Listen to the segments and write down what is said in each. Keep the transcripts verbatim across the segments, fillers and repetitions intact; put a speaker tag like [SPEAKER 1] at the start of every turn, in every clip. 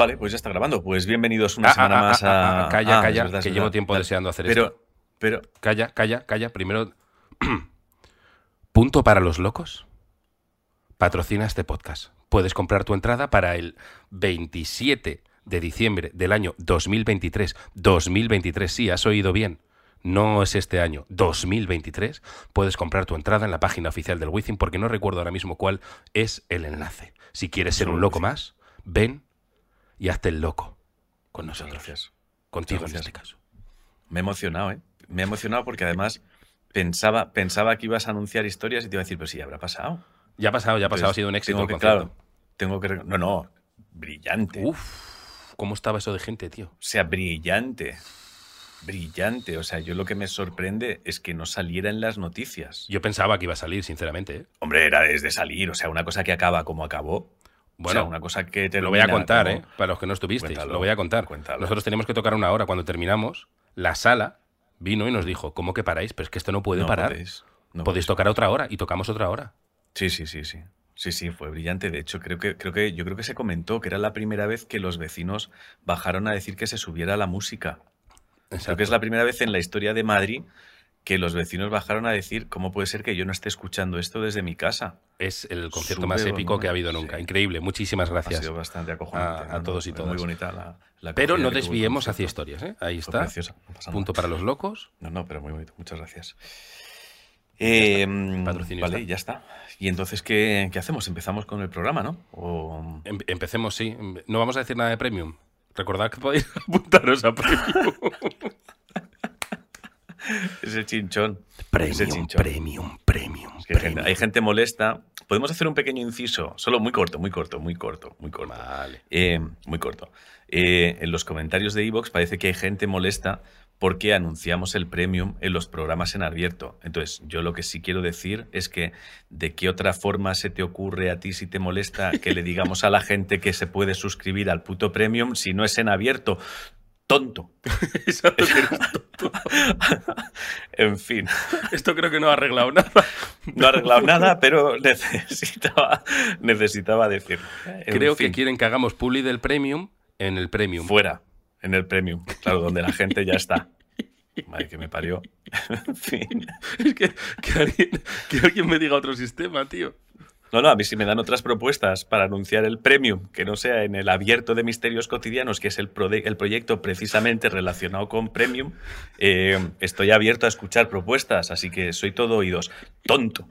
[SPEAKER 1] Vale, pues ya está grabando. Pues bienvenidos una
[SPEAKER 2] Ah,
[SPEAKER 1] semana
[SPEAKER 2] ah, ah,
[SPEAKER 1] más
[SPEAKER 2] ah, ah,
[SPEAKER 1] a...
[SPEAKER 2] ah, Calla,
[SPEAKER 1] Ah, es
[SPEAKER 2] calla,
[SPEAKER 1] verdad, es
[SPEAKER 2] que
[SPEAKER 1] verdad.
[SPEAKER 2] llevo tiempo
[SPEAKER 1] Vale.
[SPEAKER 2] deseando hacer
[SPEAKER 1] Pero,
[SPEAKER 2] esto.
[SPEAKER 1] pero...
[SPEAKER 2] Calla, calla, calla. Primero, punto para los locos. Patrocina este podcast. Puedes comprar tu entrada para el veintisiete de diciembre del año dos mil veintitrés. dos mil veintitrés, sí, has oído bien. No es este año, dos mil veintitrés. Puedes comprar tu entrada en la página oficial del Wizzing porque no recuerdo ahora mismo cuál es el enlace. Si quieres ser un loco más, ven y hazte el loco con
[SPEAKER 1] Muchas
[SPEAKER 2] nosotros.
[SPEAKER 1] gracias.
[SPEAKER 2] Contigo
[SPEAKER 1] Muchas
[SPEAKER 2] en este
[SPEAKER 1] gracias.
[SPEAKER 2] caso.
[SPEAKER 1] Me he emocionado, ¿eh? Me he emocionado porque además pensaba, pensaba que ibas a anunciar historias y te iba a decir, pero sí, habrá pasado.
[SPEAKER 2] Ya ha pasado, ya ha pasado,
[SPEAKER 1] Entonces,
[SPEAKER 2] ha sido un éxito
[SPEAKER 1] tengo
[SPEAKER 2] el
[SPEAKER 1] que,
[SPEAKER 2] concierto.
[SPEAKER 1] claro, tengo que... No, no, brillante.
[SPEAKER 2] Uf, ¿cómo estaba eso de gente, tío?
[SPEAKER 1] O sea, brillante. Brillante. O sea, yo lo que me sorprende es que no saliera en las noticias.
[SPEAKER 2] Yo pensaba que iba a salir, sinceramente, ¿eh?
[SPEAKER 1] Hombre, era desde salir. O sea, una cosa que acaba como acabó.
[SPEAKER 2] Bueno,
[SPEAKER 1] o sea, una cosa que
[SPEAKER 2] Lo voy a
[SPEAKER 1] termina
[SPEAKER 2] contar,
[SPEAKER 1] como-
[SPEAKER 2] ¿eh? Para los que no estuvisteis,
[SPEAKER 1] Cuéntalo,
[SPEAKER 2] lo voy a contar.
[SPEAKER 1] cuéntalo.
[SPEAKER 2] Nosotros teníamos que tocar una hora. Cuando terminamos, la sala vino y nos dijo, ¿cómo que paráis? Pero es que esto no puede
[SPEAKER 1] No
[SPEAKER 2] parar.
[SPEAKER 1] podéis, no
[SPEAKER 2] Podéis tocar otra hora y tocamos otra hora.
[SPEAKER 1] Sí, sí, sí, sí. Sí, sí, fue brillante. De hecho, creo que, creo que, yo creo que se comentó que era la primera vez que los vecinos bajaron a decir que se subiera la música. Creo
[SPEAKER 2] Exacto.
[SPEAKER 1] que es la primera vez en la historia de Madrid que los vecinos bajaron a decir cómo puede ser que yo no esté escuchando esto desde mi casa.
[SPEAKER 2] Es el concierto
[SPEAKER 1] Sube
[SPEAKER 2] más
[SPEAKER 1] el
[SPEAKER 2] épico
[SPEAKER 1] volumen.
[SPEAKER 2] que ha habido nunca.
[SPEAKER 1] Sí.
[SPEAKER 2] Increíble. Muchísimas
[SPEAKER 1] Ha
[SPEAKER 2] gracias.
[SPEAKER 1] sido bastante acojonante.
[SPEAKER 2] a- a
[SPEAKER 1] ¿no? No,
[SPEAKER 2] todos y
[SPEAKER 1] fue
[SPEAKER 2] todas.
[SPEAKER 1] Muy bonita la, la
[SPEAKER 2] Pero
[SPEAKER 1] acogida
[SPEAKER 2] no
[SPEAKER 1] que tuvo el
[SPEAKER 2] desviemos hacia
[SPEAKER 1] concierto.
[SPEAKER 2] historias, ¿eh? Ahí
[SPEAKER 1] Fue
[SPEAKER 2] está.
[SPEAKER 1] preciosa, no pasa nada.
[SPEAKER 2] Punto para los locos.
[SPEAKER 1] No, no, pero muy bonito. Muchas gracias. Eh,
[SPEAKER 2] Patrocinio
[SPEAKER 1] vale,
[SPEAKER 2] está.
[SPEAKER 1] ya está. Y entonces, ¿qué, ¿qué hacemos? Empezamos con el programa, ¿no? O...
[SPEAKER 2] Em- empecemos, sí. No vamos a decir nada de Premium. Recordad que podéis apuntaros a Premium.
[SPEAKER 1] Ese chinchón. Ese
[SPEAKER 2] Premium,
[SPEAKER 1] chinchón.
[SPEAKER 2] Premium, Premium,
[SPEAKER 1] Es que hay,
[SPEAKER 2] Premium.
[SPEAKER 1] gente, hay gente molesta. Podemos hacer un pequeño inciso, solo muy corto, muy corto, muy corto, muy corto.
[SPEAKER 2] Vale.
[SPEAKER 1] Eh, muy corto. Eh, en los comentarios de iVoox parece que hay gente molesta porque anunciamos el premium en los programas en abierto. Entonces, yo lo que sí quiero decir es que ¿de qué otra forma se te ocurre a ti si te molesta que le digamos a la gente que se puede suscribir al puto premium si no es en abierto? Tonto.
[SPEAKER 2] Exacto, que eres tonto.
[SPEAKER 1] En fin.
[SPEAKER 2] Esto creo que no ha arreglado nada.
[SPEAKER 1] No ha arreglado nada, pero necesitaba, necesitaba decirlo. En
[SPEAKER 2] Creo
[SPEAKER 1] fin,
[SPEAKER 2] que quieren que hagamos publi del Premium en el Premium.
[SPEAKER 1] fuera, en el premium, claro, donde la gente ya está. Madre que me parió. En fin.
[SPEAKER 2] Es que, que, alguien, que alguien me diga otro sistema, tío.
[SPEAKER 1] No, no, a mí si me dan otras propuestas para anunciar el premium, que no sea en el abierto de Misterios Cotidianos, que es el, prode- el proyecto precisamente relacionado con premium, eh, estoy abierto a escuchar propuestas, así que soy todo oídos. Tonto.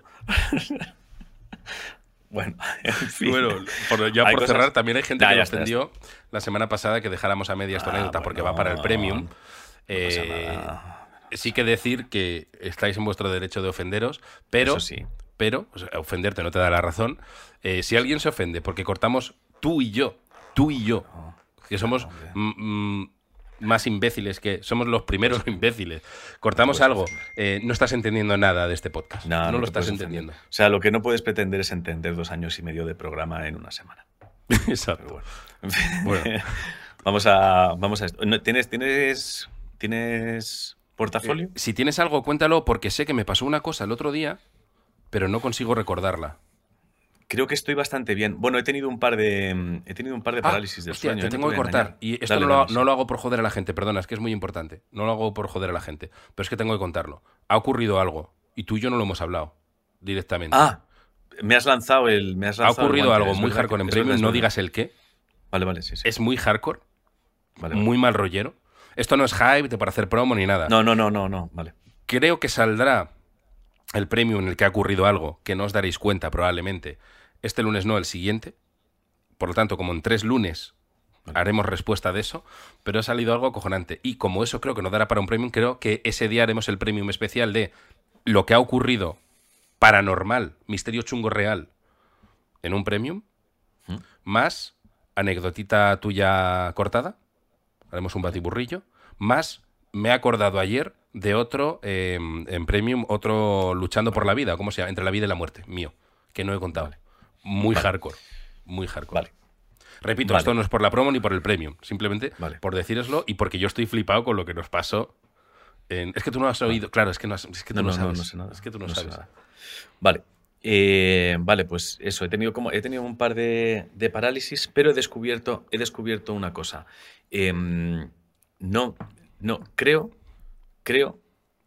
[SPEAKER 1] Bueno, en fin.
[SPEAKER 2] Bueno, por, ya
[SPEAKER 1] Hay
[SPEAKER 2] por
[SPEAKER 1] cosas-
[SPEAKER 2] cerrar, también hay gente
[SPEAKER 1] Nah,
[SPEAKER 2] que
[SPEAKER 1] ya
[SPEAKER 2] me
[SPEAKER 1] está, ya
[SPEAKER 2] ofendió la semana pasada que dejáramos a medias tu
[SPEAKER 1] Ah,
[SPEAKER 2] anécdota porque
[SPEAKER 1] bueno,
[SPEAKER 2] va para el Premium.
[SPEAKER 1] no
[SPEAKER 2] Eh,
[SPEAKER 1] pasa nada.
[SPEAKER 2] sí que decir que estáis en vuestro derecho de ofenderos, pero,
[SPEAKER 1] Eso sí.
[SPEAKER 2] pero o sea, ofenderte no te da la razón. Eh, si alguien se ofende porque cortamos tú y yo, tú y yo, que somos mm, mm, más imbéciles que somos los primeros imbéciles, cortamos
[SPEAKER 1] puedes
[SPEAKER 2] algo,
[SPEAKER 1] ofender.
[SPEAKER 2] eh, no estás entendiendo nada de este podcast.
[SPEAKER 1] No,
[SPEAKER 2] No,
[SPEAKER 1] no
[SPEAKER 2] lo
[SPEAKER 1] te
[SPEAKER 2] estás
[SPEAKER 1] puedes
[SPEAKER 2] entendiendo.
[SPEAKER 1] ofender. O sea, lo que no puedes pretender es entender dos años y medio de programa en una semana. Pero
[SPEAKER 2] Exacto.
[SPEAKER 1] bueno. En fin.
[SPEAKER 2] Bueno.
[SPEAKER 1] vamos a vamos a esto. No, ¿Tienes tienes tienes portafolio?
[SPEAKER 2] Eh, si tienes algo, cuéntalo, porque sé que me pasó una cosa el otro día, pero no consigo recordarla.
[SPEAKER 1] Creo que estoy bastante bien. Bueno, he tenido un par de he tenido un par de
[SPEAKER 2] Ah,
[SPEAKER 1] parálisis del
[SPEAKER 2] hostia,
[SPEAKER 1] sueño.
[SPEAKER 2] te
[SPEAKER 1] ¿eh? No
[SPEAKER 2] tengo
[SPEAKER 1] voy
[SPEAKER 2] que
[SPEAKER 1] a
[SPEAKER 2] cortar.
[SPEAKER 1] engañar.
[SPEAKER 2] Y esto
[SPEAKER 1] Dale,
[SPEAKER 2] no, lo,
[SPEAKER 1] dale, sí.
[SPEAKER 2] no lo hago por joder a la gente, perdona, es que es muy importante. No lo hago por joder a la gente, pero es que tengo que contarlo. Ha ocurrido algo y tú y yo no lo hemos hablado directamente.
[SPEAKER 1] Ah, me has lanzado el me has
[SPEAKER 2] ha
[SPEAKER 1] lanzado el
[SPEAKER 2] ocurrido
[SPEAKER 1] guante,
[SPEAKER 2] algo
[SPEAKER 1] es
[SPEAKER 2] muy
[SPEAKER 1] verdad
[SPEAKER 2] hardcore
[SPEAKER 1] que-
[SPEAKER 2] en
[SPEAKER 1] es
[SPEAKER 2] Premium,
[SPEAKER 1] verdad, es
[SPEAKER 2] no
[SPEAKER 1] verdad.
[SPEAKER 2] digas el qué.
[SPEAKER 1] Vale, vale, sí, sí.
[SPEAKER 2] Es muy hardcore,
[SPEAKER 1] Vale, vale.
[SPEAKER 2] muy mal rollero. Esto no es hype de para hacer promo ni nada.
[SPEAKER 1] No, no, no, no, no, vale.
[SPEAKER 2] Creo que saldrá el Premium en el que ha ocurrido algo, que no os daréis cuenta probablemente. Este lunes no, el siguiente. Por lo tanto, como en tres lunes
[SPEAKER 1] Vale.
[SPEAKER 2] haremos respuesta de eso, pero ha salido algo acojonante. Y como eso creo que no dará para un Premium, creo que ese día haremos el Premium especial de lo que ha ocurrido paranormal, misterio chungo real, en un Premium,
[SPEAKER 1] ¿Mm?
[SPEAKER 2] más anecdotita tuya cortada, haremos un batiburrillo, más me he acordado ayer de otro eh, en Premium, otro luchando por la vida, ¿cómo se llama? Entre la vida y la muerte, mío, que no he contado.
[SPEAKER 1] Vale.
[SPEAKER 2] Muy
[SPEAKER 1] Vale.
[SPEAKER 2] hardcore, muy hardcore.
[SPEAKER 1] Vale.
[SPEAKER 2] Repito,
[SPEAKER 1] Vale.
[SPEAKER 2] esto no es por la promo ni por el Premium, simplemente
[SPEAKER 1] Vale.
[SPEAKER 2] por decíroslo y porque yo estoy flipado con lo que nos pasó. En... Es que tú no has oído, claro, es que, no has... es que tú
[SPEAKER 1] No,
[SPEAKER 2] no,
[SPEAKER 1] no, no,
[SPEAKER 2] sabes.
[SPEAKER 1] no sé nada.
[SPEAKER 2] Es que tú no,
[SPEAKER 1] No sé
[SPEAKER 2] sabes.
[SPEAKER 1] nada. Vale. Eh, vale, pues eso, he tenido como he tenido un par de, de parálisis, pero he descubierto, he descubierto una cosa. Em, no, no, creo, creo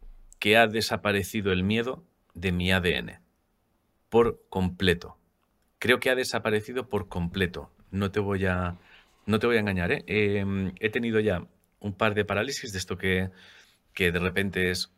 [SPEAKER 1] que ha desaparecido el miedo de mi A D N por completo. Creo que ha desaparecido por completo. No te voy a, no te voy a engañar, ¿eh? Em, he tenido ya un par de parálisis de esto que, que de repente es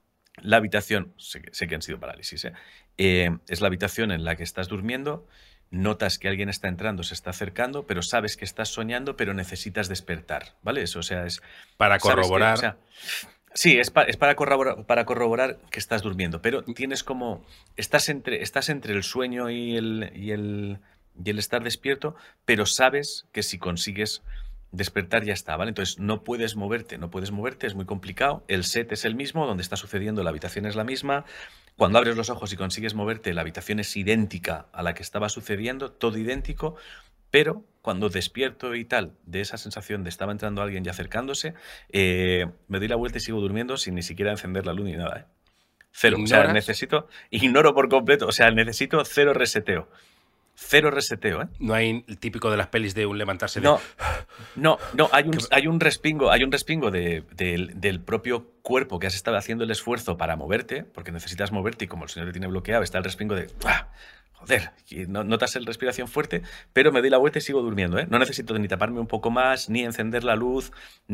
[SPEAKER 1] la habitación, sé que, sé que han sido parálisis, ¿eh? Eh, es la habitación en la que estás durmiendo, notas que alguien está entrando, se está acercando, pero sabes que estás soñando, pero necesitas despertar, ¿vale? Eso, o sea, es...
[SPEAKER 2] Para
[SPEAKER 1] sabes que,
[SPEAKER 2] corroborar.
[SPEAKER 1] o sea, sí, es, pa- es para, corroborar, para corroborar que estás durmiendo, pero tienes como... Estás entre, estás entre el sueño y el, y, el, y el estar despierto, pero sabes que si consigues despertar ya está, ¿vale? Entonces no puedes moverte, no puedes moverte, es muy complicado. El set es el mismo, donde está sucediendo, la habitación es la misma. Cuando abres los ojos y consigues moverte, la habitación es idéntica a la que estaba sucediendo, todo idéntico, pero cuando despierto y tal, de esa sensación de estaba entrando alguien y acercándose, eh, me doy la vuelta y sigo durmiendo sin ni siquiera encender la luz ni nada, ¿eh? Cero. O sea,
[SPEAKER 2] ¿Ignoras?
[SPEAKER 1] necesito, ignoro por completo, o sea, necesito cero reseteo. Cero reseteo, ¿eh?
[SPEAKER 2] No hay el típico de las pelis de un levantarse de...
[SPEAKER 1] No, no, no, hay un, hay un respingo, hay un respingo de- del, del propio cuerpo que has estado haciendo el esfuerzo para moverte, porque necesitas moverte y como el sueño te tiene bloqueado, está el respingo de, ¡ah! Joder, y no, notas el respiración fuerte, pero me doy la vuelta y sigo durmiendo, ¿eh? No necesito ni taparme un poco más, ni encender la luz,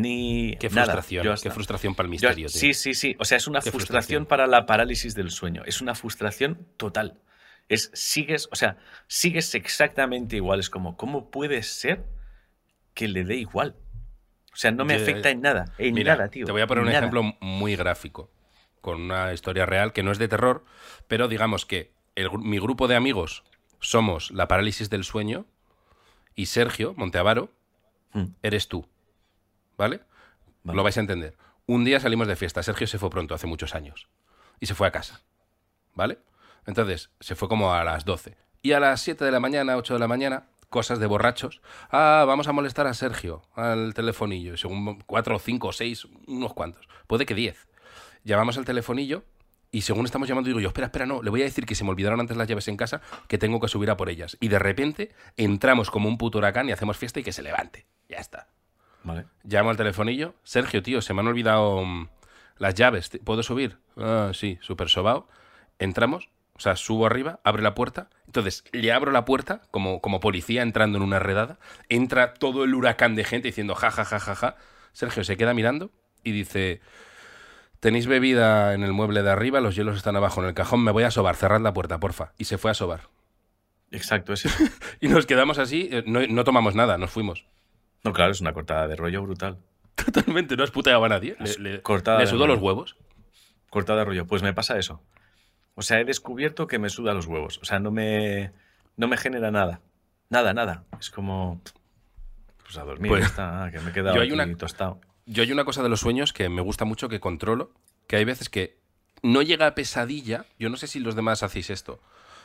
[SPEAKER 1] ni
[SPEAKER 2] Qué
[SPEAKER 1] nada.
[SPEAKER 2] frustración,
[SPEAKER 1] Yo
[SPEAKER 2] qué
[SPEAKER 1] hasta-
[SPEAKER 2] frustración para el
[SPEAKER 1] yo-
[SPEAKER 2] misterio, tío.
[SPEAKER 1] sí, sí, sí, o sea, es una
[SPEAKER 2] Qué
[SPEAKER 1] frustración
[SPEAKER 2] frustración.
[SPEAKER 1] para la parálisis del sueño, es una frustración total. Es, sigues, o sea, sigues exactamente igual, es como, ¿cómo puede ser que le dé igual? O sea, no me
[SPEAKER 2] Yo-
[SPEAKER 1] afecta en nada, en
[SPEAKER 2] Mira,
[SPEAKER 1] nada, tío.
[SPEAKER 2] te voy a poner
[SPEAKER 1] en
[SPEAKER 2] un
[SPEAKER 1] nada.
[SPEAKER 2] ejemplo muy gráfico, con una historia real que no es de terror, pero digamos que el gru- mi grupo de amigos somos la parálisis del sueño y Sergio Monteavaro
[SPEAKER 1] Mm,
[SPEAKER 2] eres tú, ¿vale?
[SPEAKER 1] vale.
[SPEAKER 2] Lo vais a entender. Un día salimos de fiesta, Sergio se fue pronto, hace muchos años, y se fue a casa, ¿vale? Entonces, se fue como a las doce. Y a las siete de la mañana, ocho de la mañana, cosas de borrachos. Ah, vamos a molestar a Sergio al telefonillo. Según cuatro, cinco, seis, unos cuantos. Puede que diez. Llamamos al telefonillo y según estamos llamando digo yo, espera, espera, no, le voy a decir que se me olvidaron antes las llaves en casa, que tengo que subir a por ellas. Y de repente entramos como un puto huracán y hacemos fiesta y que se levante. Ya está.
[SPEAKER 1] Vale.
[SPEAKER 2] Llamo al telefonillo. Sergio, tío, se me han olvidado mm, las llaves. ¿Puedo subir? Ah, sí, súper sobao. Entramos, o sea, subo arriba, abre la puerta. Entonces, le abro la puerta como, como policía entrando en una redada. Entra todo el huracán de gente diciendo ja, ja, ja, ja, ja. Sergio se queda mirando y dice, tenéis bebida en el mueble de arriba, los hielos están abajo en el cajón, me voy a sobar, cerrad la puerta, porfa. Y se fue a sobar.
[SPEAKER 1] Exacto, es eso.
[SPEAKER 2] Y nos quedamos así, eh, no, no tomamos nada, nos fuimos.
[SPEAKER 1] No, claro, es una cortada de rollo brutal.
[SPEAKER 2] Totalmente, no has puteado a nadie. Le,
[SPEAKER 1] Es
[SPEAKER 2] le-
[SPEAKER 1] cortada
[SPEAKER 2] le
[SPEAKER 1] de
[SPEAKER 2] sudó
[SPEAKER 1] rollo.
[SPEAKER 2] los huevos.
[SPEAKER 1] Cortada de rollo. Pues me pasa eso. O sea, he descubierto que me suda los huevos. O sea, no me, no me genera nada. Nada, nada. Es como... Pues a dormir,
[SPEAKER 2] Pues,
[SPEAKER 1] ya está. ah, que me he quedado
[SPEAKER 2] yo hay
[SPEAKER 1] aquí
[SPEAKER 2] una-
[SPEAKER 1] tostado.
[SPEAKER 2] Yo hay una cosa de los sueños que me gusta mucho, que controlo, que hay veces que no llega a pesadilla, yo no sé si los demás hacéis esto,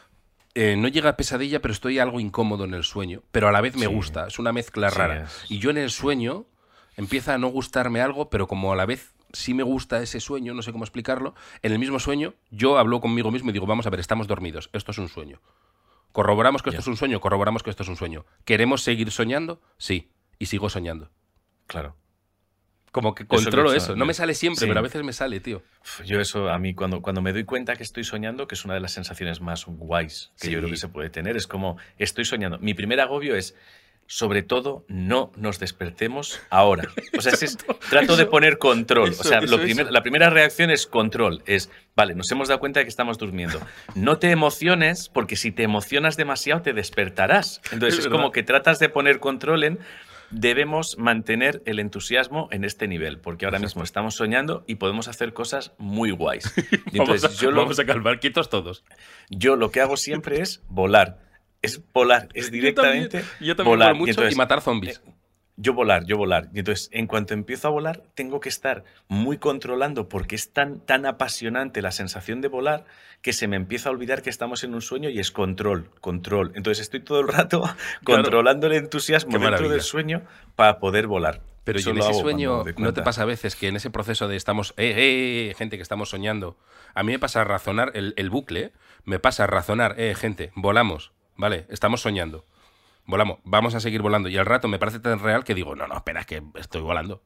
[SPEAKER 2] eh, no llega a pesadilla, pero estoy algo incómodo en el sueño, pero a la vez me
[SPEAKER 1] Sí.
[SPEAKER 2] gusta, es una mezcla
[SPEAKER 1] Sí,
[SPEAKER 2] rara.
[SPEAKER 1] es-
[SPEAKER 2] Y yo en el sueño empieza a no gustarme algo, pero como a la vez sí me gusta ese sueño, no sé cómo explicarlo, en el mismo sueño yo hablo conmigo mismo y digo, vamos a ver, estamos dormidos, esto es un sueño. Corroboramos que esto
[SPEAKER 1] Ya.
[SPEAKER 2] es un sueño, corroboramos que esto es un sueño. ¿Queremos seguir soñando? Sí, y sigo soñando.
[SPEAKER 1] Claro.
[SPEAKER 2] Como que
[SPEAKER 1] Eso lo he
[SPEAKER 2] controlo
[SPEAKER 1] hecho,
[SPEAKER 2] eso. No
[SPEAKER 1] me-
[SPEAKER 2] me sale siempre,
[SPEAKER 1] sí.
[SPEAKER 2] pero a veces me sale, tío.
[SPEAKER 1] Uf, Yo eso, a mí, cuando, cuando me doy cuenta que estoy soñando, que es una de las sensaciones más guays que
[SPEAKER 2] Sí.
[SPEAKER 1] yo creo que se puede tener, es como, estoy soñando. Mi primer agobio es, sobre todo, no nos despertemos ahora. O sea, es- es- trato de
[SPEAKER 2] Eso,
[SPEAKER 1] poner control.
[SPEAKER 2] eso,
[SPEAKER 1] o sea,
[SPEAKER 2] eso,
[SPEAKER 1] lo primer-
[SPEAKER 2] eso.
[SPEAKER 1] la primera reacción es control. Es, vale, nos hemos dado cuenta de que estamos durmiendo. No te emociones, porque si te emocionas demasiado te despertarás. Entonces
[SPEAKER 2] Es
[SPEAKER 1] es, como
[SPEAKER 2] verdad.
[SPEAKER 1] que tratas de poner control en... Debemos mantener el entusiasmo en este nivel, porque ahora mismo estamos soñando y podemos hacer cosas muy guays. Y
[SPEAKER 2] Vamos,
[SPEAKER 1] entonces
[SPEAKER 2] a,
[SPEAKER 1] yo, lo,
[SPEAKER 2] vamos a calmar, quietos todos.
[SPEAKER 1] yo lo que hago siempre es volar. Es volar, es directamente
[SPEAKER 2] Yo también, yo también
[SPEAKER 1] volar.
[SPEAKER 2] vuelo mucho y,
[SPEAKER 1] entonces,
[SPEAKER 2] matar zombies.
[SPEAKER 1] eh, yo volar, yo volar. Y entonces, en cuanto empiezo a volar, tengo que estar muy controlando porque es tan, tan apasionante la sensación de volar que se me empieza a olvidar que estamos en un sueño y es control, control. Entonces estoy todo el rato controlando el entusiasmo
[SPEAKER 2] Qué
[SPEAKER 1] dentro
[SPEAKER 2] maravilla.
[SPEAKER 1] del sueño para poder volar.
[SPEAKER 2] Pero
[SPEAKER 1] Eso
[SPEAKER 2] y en
[SPEAKER 1] lo
[SPEAKER 2] ese
[SPEAKER 1] hago
[SPEAKER 2] sueño,
[SPEAKER 1] cuando me doy
[SPEAKER 2] ¿no te
[SPEAKER 1] cuenta.
[SPEAKER 2] pasa a veces que en ese proceso de estamos, eh, eh, eh, gente que estamos soñando, a mí me pasa razonar el, el bucle, me pasa razonar, eh, gente, volamos, ¿vale? Estamos soñando, volamos, vamos a seguir volando. Y al rato me parece tan real que digo, no, no, espera, es que estoy volando.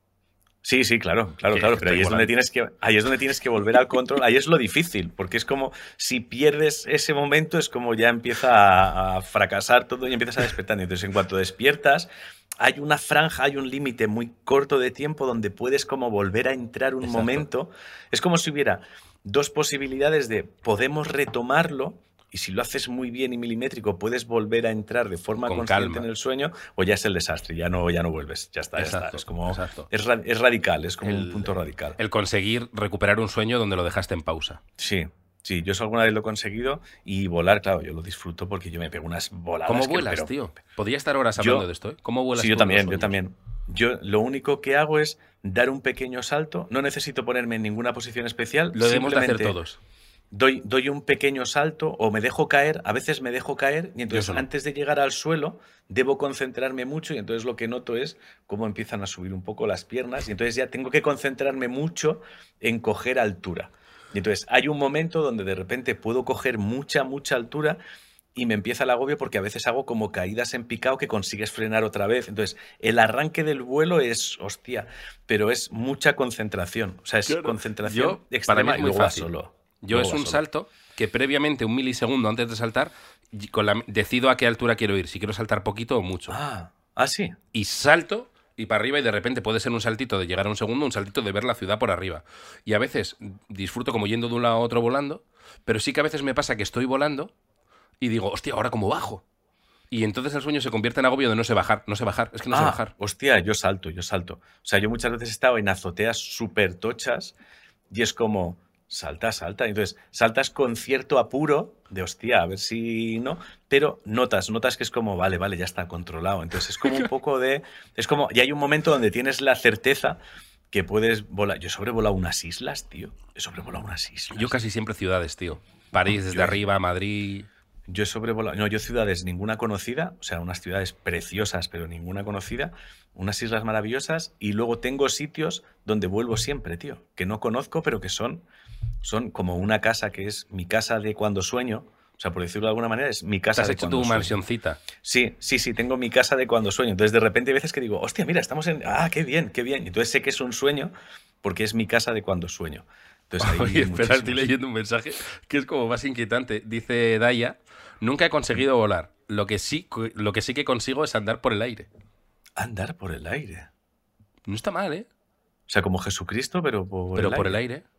[SPEAKER 1] Sí, sí, claro, claro,
[SPEAKER 2] Que
[SPEAKER 1] claro, pero
[SPEAKER 2] estoy
[SPEAKER 1] ahí es donde
[SPEAKER 2] volando.
[SPEAKER 1] tienes que, ahí es donde tienes que volver al control, ahí es lo difícil, porque es como si pierdes ese momento, es como ya empieza a, a fracasar todo y empiezas a despertar. Entonces, en cuanto despiertas, hay una franja, hay un límite muy corto de tiempo donde puedes como volver a entrar un
[SPEAKER 2] Exacto.
[SPEAKER 1] momento. Es como si hubiera dos posibilidades de podemos retomarlo. Y si lo haces muy bien y milimétrico, puedes volver a entrar de forma
[SPEAKER 2] Con
[SPEAKER 1] consciente
[SPEAKER 2] calma.
[SPEAKER 1] en el sueño, o ya es el desastre, ya no, ya no vuelves, ya está, ya está.
[SPEAKER 2] Exacto,
[SPEAKER 1] Es como,
[SPEAKER 2] exacto.
[SPEAKER 1] es, ra- es radical, es como un
[SPEAKER 2] El,
[SPEAKER 1] punto radical.
[SPEAKER 2] el conseguir recuperar un sueño donde lo dejaste en pausa.
[SPEAKER 1] Sí, sí, yo eso alguna vez lo he conseguido y volar, claro, yo lo disfruto porque yo me pego unas voladas.
[SPEAKER 2] ¿Cómo
[SPEAKER 1] que-
[SPEAKER 2] vuelas,
[SPEAKER 1] pero-
[SPEAKER 2] tío? Podría estar horas hablando
[SPEAKER 1] Yo,
[SPEAKER 2] de esto, ¿eh? ¿Cómo vuelas
[SPEAKER 1] sí,
[SPEAKER 2] tú
[SPEAKER 1] yo
[SPEAKER 2] en los
[SPEAKER 1] también, yo
[SPEAKER 2] sueños?
[SPEAKER 1] también. Yo lo único que hago es dar un pequeño salto, no necesito ponerme en ninguna posición especial,
[SPEAKER 2] Lo debemos de hacer
[SPEAKER 1] simplemente
[SPEAKER 2] todos.
[SPEAKER 1] doy, doy un pequeño salto o me dejo caer, a veces me dejo caer y entonces
[SPEAKER 2] eso no.
[SPEAKER 1] antes de llegar al suelo debo concentrarme mucho y entonces lo que noto es cómo empiezan a subir un poco las piernas y entonces ya tengo que concentrarme mucho en coger altura. Y entonces hay un momento donde de repente puedo coger mucha, mucha altura y me empieza el agobio porque a veces hago como caídas en picado que consigues frenar otra vez. Entonces, el arranque del vuelo es, hostia, pero es mucha concentración. O sea, es
[SPEAKER 2] Claro.
[SPEAKER 1] concentración
[SPEAKER 2] Yo, para mí
[SPEAKER 1] extrema
[SPEAKER 2] es
[SPEAKER 1] y
[SPEAKER 2] muy
[SPEAKER 1] luego vas
[SPEAKER 2] fácil.
[SPEAKER 1] solo.
[SPEAKER 2] Yo
[SPEAKER 1] Luego
[SPEAKER 2] es
[SPEAKER 1] vas
[SPEAKER 2] un
[SPEAKER 1] solo.
[SPEAKER 2] salto que previamente, un milisegundo antes de saltar, y con la- decido a qué altura quiero ir, si quiero saltar poquito o mucho.
[SPEAKER 1] Ah, ah, sí.
[SPEAKER 2] Y salto y para arriba y de repente puede ser un saltito de llegar a un segundo, un saltito de ver la ciudad por arriba. Y a veces disfruto como yendo de un lado a otro volando, pero sí que a veces me pasa que estoy volando y digo, hostia, ¿ahora cómo bajo? Y entonces el sueño se convierte en agobio de no sé bajar, no sé bajar, es que no sé
[SPEAKER 1] Ah,
[SPEAKER 2] bajar.
[SPEAKER 1] hostia, yo salto, yo salto. O sea, yo muchas veces he estado en azoteas súper tochas y es como, salta, salta. Entonces, saltas con cierto apuro de, hostia, a ver si no, pero notas, notas que es como, vale, vale, ya está controlado. Entonces, es como un poco de, es como, y hay un momento donde tienes la certeza que puedes volar. Yo he sobrevolado unas islas, tío. He sobrevolado unas islas.
[SPEAKER 2] Yo casi siempre ciudades, tío. París desde
[SPEAKER 1] Yo-
[SPEAKER 2] arriba, Madrid...
[SPEAKER 1] Yo he sobrevolado, no, yo ciudades ninguna conocida, o sea, unas ciudades preciosas, pero ninguna conocida, unas islas maravillosas, y luego tengo sitios donde vuelvo siempre, tío, que no conozco, pero que son, son como una casa que es mi casa de cuando sueño, o sea, por decirlo de alguna manera, es mi
[SPEAKER 2] ¿Te
[SPEAKER 1] casa
[SPEAKER 2] has
[SPEAKER 1] de
[SPEAKER 2] hecho
[SPEAKER 1] cuando
[SPEAKER 2] tu
[SPEAKER 1] sueño.
[SPEAKER 2] mansioncita?
[SPEAKER 1] Sí, sí, sí, tengo mi casa de cuando sueño. Entonces, de repente hay veces que digo, hostia, mira, estamos en... Ah, qué bien, qué bien. Entonces sé que es un sueño porque es mi casa de cuando sueño. Entonces, ahí
[SPEAKER 2] Oye, espera, estoy
[SPEAKER 1] muchísimos.
[SPEAKER 2] leyendo un mensaje que es como más inquietante. Dice Daya, nunca he conseguido volar. Lo que sí, lo que sí que consigo es andar por el aire.
[SPEAKER 1] Andar por el aire.
[SPEAKER 2] No está mal, ¿eh?
[SPEAKER 1] O sea, como Jesucristo, pero por
[SPEAKER 2] Pero
[SPEAKER 1] el
[SPEAKER 2] por
[SPEAKER 1] aire.
[SPEAKER 2] el aire.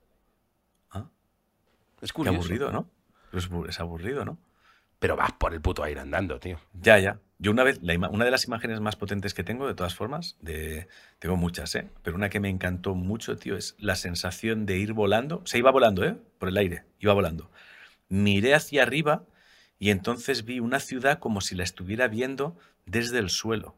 [SPEAKER 1] Ah,
[SPEAKER 2] Es
[SPEAKER 1] qué
[SPEAKER 2] curioso.
[SPEAKER 1] aburrido, ¿no? Es, bu- es aburrido, ¿no?
[SPEAKER 2] Pero vas por el puto aire andando, tío.
[SPEAKER 1] Ya, ya. Yo una vez, la ima- una de las imágenes más potentes que tengo, de todas formas, de, tengo muchas, ¿eh? Pero una que me encantó mucho, tío, es la sensación de ir volando. O sea, iba volando, ¿eh? Por el aire, iba volando. Miré hacia arriba y entonces vi una ciudad como si la estuviera viendo desde el suelo.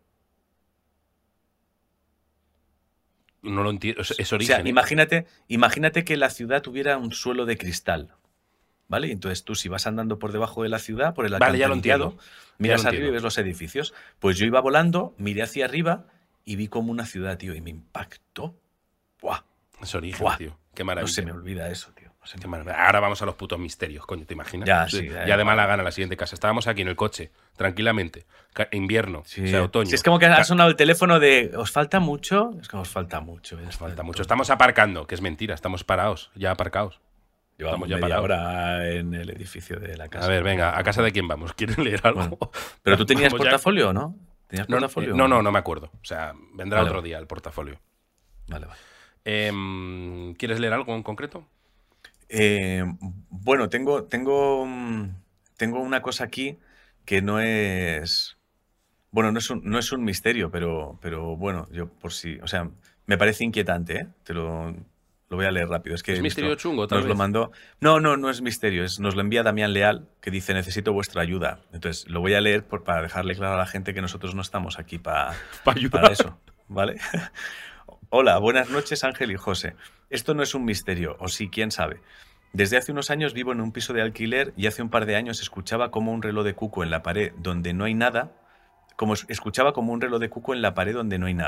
[SPEAKER 2] No lo entiendo. Es, es
[SPEAKER 1] O
[SPEAKER 2] origen.
[SPEAKER 1] sea,
[SPEAKER 2] ¿eh?
[SPEAKER 1] imagínate, imagínate que la ciudad tuviera un suelo de cristal, ¿vale? Y entonces tú si vas andando por debajo de la ciudad, por el
[SPEAKER 2] Vale, ya lo
[SPEAKER 1] alcantarillado,
[SPEAKER 2] entiendo.
[SPEAKER 1] miras
[SPEAKER 2] Ya lo
[SPEAKER 1] arriba y
[SPEAKER 2] entiendo.
[SPEAKER 1] ves los edificios. Pues yo iba volando, miré hacia arriba y vi como una ciudad, tío, y me impactó. ¡Buah!
[SPEAKER 2] Es origen,
[SPEAKER 1] Buah.
[SPEAKER 2] tío. Qué
[SPEAKER 1] No
[SPEAKER 2] maravilla.
[SPEAKER 1] se me olvida eso, tío. No se me
[SPEAKER 2] Qué
[SPEAKER 1] olvida.
[SPEAKER 2] maravilla. Ahora vamos a los putos misterios, coño, ¿te imaginas?
[SPEAKER 1] Ya, sí,
[SPEAKER 2] Ya,
[SPEAKER 1] ya,
[SPEAKER 2] de
[SPEAKER 1] ya.
[SPEAKER 2] mala gana la siguiente casa. Estábamos aquí en el coche, tranquilamente. Ca- invierno,
[SPEAKER 1] Sí.
[SPEAKER 2] o sea, otoño.
[SPEAKER 1] Si es como que
[SPEAKER 2] Ca-
[SPEAKER 1] ha sonado el teléfono de ¿os falta mucho? Es que os falta mucho.
[SPEAKER 2] Nos falta mucho. Estamos aparcando, que es mentira. Estamos parados, ya aparcados.
[SPEAKER 1] Llevamos
[SPEAKER 2] estamos ya
[SPEAKER 1] media
[SPEAKER 2] parados.
[SPEAKER 1] hora en el edificio de la casa.
[SPEAKER 2] A ver, venga, ¿a casa de quién vamos? ¿Quieren leer algo?
[SPEAKER 1] Bueno, pero tú tenías
[SPEAKER 2] Vamos ya-
[SPEAKER 1] portafolio, ¿no? ¿Tenías
[SPEAKER 2] No,
[SPEAKER 1] portafolio?
[SPEAKER 2] no, no, no me acuerdo. O sea, vendrá
[SPEAKER 1] Vale,
[SPEAKER 2] otro
[SPEAKER 1] vale.
[SPEAKER 2] día el portafolio.
[SPEAKER 1] Vale, vale.
[SPEAKER 2] Em, ¿Quieres leer algo en concreto?
[SPEAKER 1] Eh, bueno, tengo, tengo, mm, tengo una cosa aquí que no es. Bueno, no es un, no es un misterio, pero, pero bueno, yo por si. O sea, me parece inquietante, ¿eh? Te lo, lo voy a leer rápido. Es que
[SPEAKER 2] ¿Es
[SPEAKER 1] he visto-
[SPEAKER 2] misterio chungo, otra
[SPEAKER 1] nos lo
[SPEAKER 2] vez?
[SPEAKER 1] mandó. No, no, no es misterio. Es, nos lo envía Damián Leal, que dice: necesito vuestra ayuda. Entonces, lo voy a leer por, para dejarle claro a la gente que nosotros no estamos aquí pa-
[SPEAKER 2] Pa' ayudar.
[SPEAKER 1] para eso, ¿vale? Hola, buenas noches Ángel y José. Esto no es un misterio, o sí, quién sabe. Desde hace unos años vivo en un piso de alquiler y hace un par de años escuchaba como un reloj de cuco en la pared donde no hay nada, como es- escuchaba como un reloj de cuco en la pared donde no hay nada.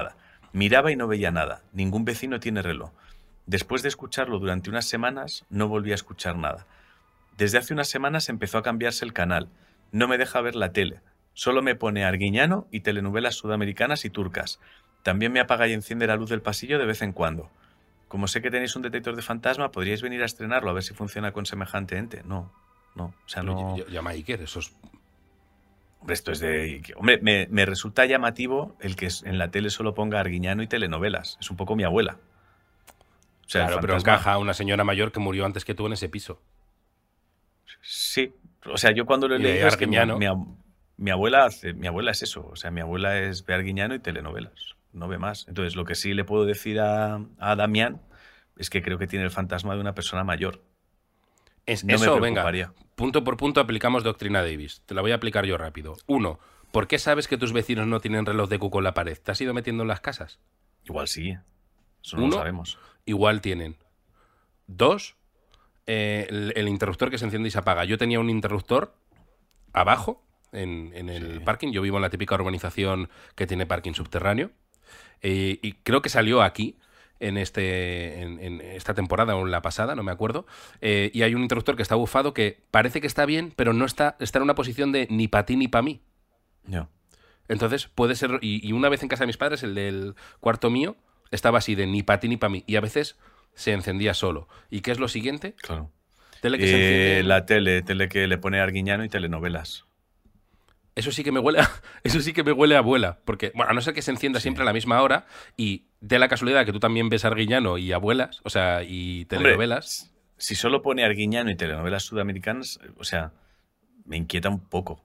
[SPEAKER 1] Miraba y no veía nada. Ningún vecino tiene reloj. Después de escucharlo durante unas semanas, no volví a escuchar nada. Desde hace unas semanas empezó a cambiarse el canal. No me deja ver la tele. Solo me pone Arguiñano y telenovelas sudamericanas y turcas. También me apaga y enciende la luz del pasillo de vez en cuando. Como sé que tenéis un detector de fantasma, ¿podríais venir a estrenarlo a ver si funciona con semejante ente? No, no, o sea, no...
[SPEAKER 2] Llama a Iker, eso es...
[SPEAKER 1] Hombre, esto es de... Hombre, me, me resulta llamativo el que en la tele solo ponga Arguiñano y telenovelas. Es un poco mi abuela.
[SPEAKER 2] O sea, claro, pero encaja una señora mayor que murió antes que tú en ese piso.
[SPEAKER 1] Sí, o sea, yo cuando lo he leído es que mi, mi, mi, abuela hace, mi abuela es eso. O sea, mi abuela es ve Arguiñano y telenovelas. No ve más. Entonces, lo que sí le puedo decir a, a Damián es que creo que tiene el fantasma de una persona mayor.
[SPEAKER 2] Es, no eso, me venga, punto por punto aplicamos doctrina Davis. Te la voy a aplicar yo rápido. Uno, ¿por qué sabes que tus vecinos no tienen reloj de cuco en la pared? ¿Te has ido metiendo en las casas?
[SPEAKER 1] Igual sí. Eso no
[SPEAKER 2] Uno,
[SPEAKER 1] lo sabemos.
[SPEAKER 2] Igual tienen. Dos, eh, el, el interruptor que se enciende y se apaga. Yo tenía un interruptor abajo, en, en el sí. parking. Yo vivo en la típica urbanización que tiene parking subterráneo. Eh, y creo que salió aquí. En, este, en, en esta temporada o en la pasada, no me acuerdo, eh, y hay un interruptor que está bufado que parece que está bien, pero no está, está en una posición de ni para ti ni para mí.
[SPEAKER 1] No.
[SPEAKER 2] Entonces puede ser, y, y una vez en casa de mis padres, el del cuarto mío, estaba así de ni para ti ni para mí, y a veces se encendía solo. ¿Y qué es lo siguiente?
[SPEAKER 1] Claro.
[SPEAKER 2] Tele que
[SPEAKER 1] eh,
[SPEAKER 2] se enciende...
[SPEAKER 1] La tele, tele que le pone Arguiñano y telenovelas.
[SPEAKER 2] Eso sí que me huele a, eso sí que me huele a abuela, porque, bueno, a no ser que se encienda sí. siempre a la misma hora y de la casualidad que tú también ves Arguiñano y abuelas, o sea, y telenovelas.
[SPEAKER 1] Hombre, si solo pone Arguiñano y telenovelas sudamericanas, o sea, me inquieta un poco.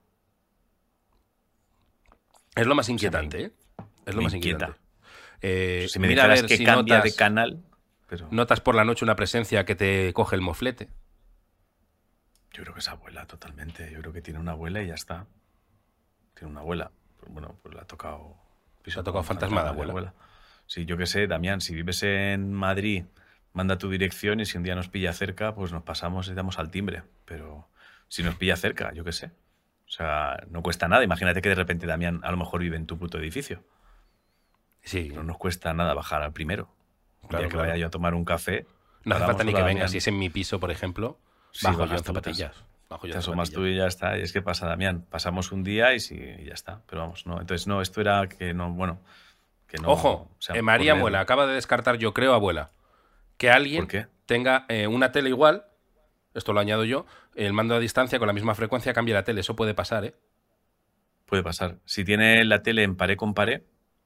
[SPEAKER 2] Es lo más inquietante, o sea, me, ¿eh? Es lo más
[SPEAKER 1] inquieta.
[SPEAKER 2] inquietante. Eh,
[SPEAKER 1] si me mira a ver que si cambia notas, de canal... Pero...
[SPEAKER 2] Notas por la noche una presencia que te coge el moflete.
[SPEAKER 1] Yo creo que es abuela, totalmente. Yo creo que tiene una abuela y ya está. Tiene una abuela. Bueno, pues le ha tocado...
[SPEAKER 2] Le ha tocado fantasma de abuela.
[SPEAKER 1] abuela. Sí, yo qué sé, Damián, si vives en Madrid, manda tu dirección y si un día nos pilla cerca, pues nos pasamos y damos al timbre. Pero si nos pilla cerca, yo qué sé. O sea, no cuesta nada. Imagínate que de repente Damián a lo mejor vive en tu puto edificio.
[SPEAKER 2] Sí.
[SPEAKER 1] No nos cuesta nada bajar al primero.
[SPEAKER 2] Claro,
[SPEAKER 1] ya que
[SPEAKER 2] claro.
[SPEAKER 1] vaya yo a tomar un café...
[SPEAKER 2] No hace falta ni que venga. Si es en mi piso, por ejemplo,
[SPEAKER 1] sí,
[SPEAKER 2] bajo yo en zapatillas. Bajo yo
[SPEAKER 1] te asomas tú y ya está. Y es que pasa, Damián. Pasamos un día y, sí, y ya está. Pero vamos, no. Entonces, no, esto era que no, bueno... Que no,
[SPEAKER 2] Ojo,
[SPEAKER 1] o sea,
[SPEAKER 2] eh, María
[SPEAKER 1] poner...
[SPEAKER 2] Muela acaba de descartar, yo creo, abuela, que alguien
[SPEAKER 1] ¿Por qué?
[SPEAKER 2] tenga eh, una tele igual, esto lo añado yo, el mando a distancia con la misma frecuencia cambia la tele. Eso puede pasar, ¿eh?
[SPEAKER 1] Puede pasar. Si tiene la tele en pared con pared,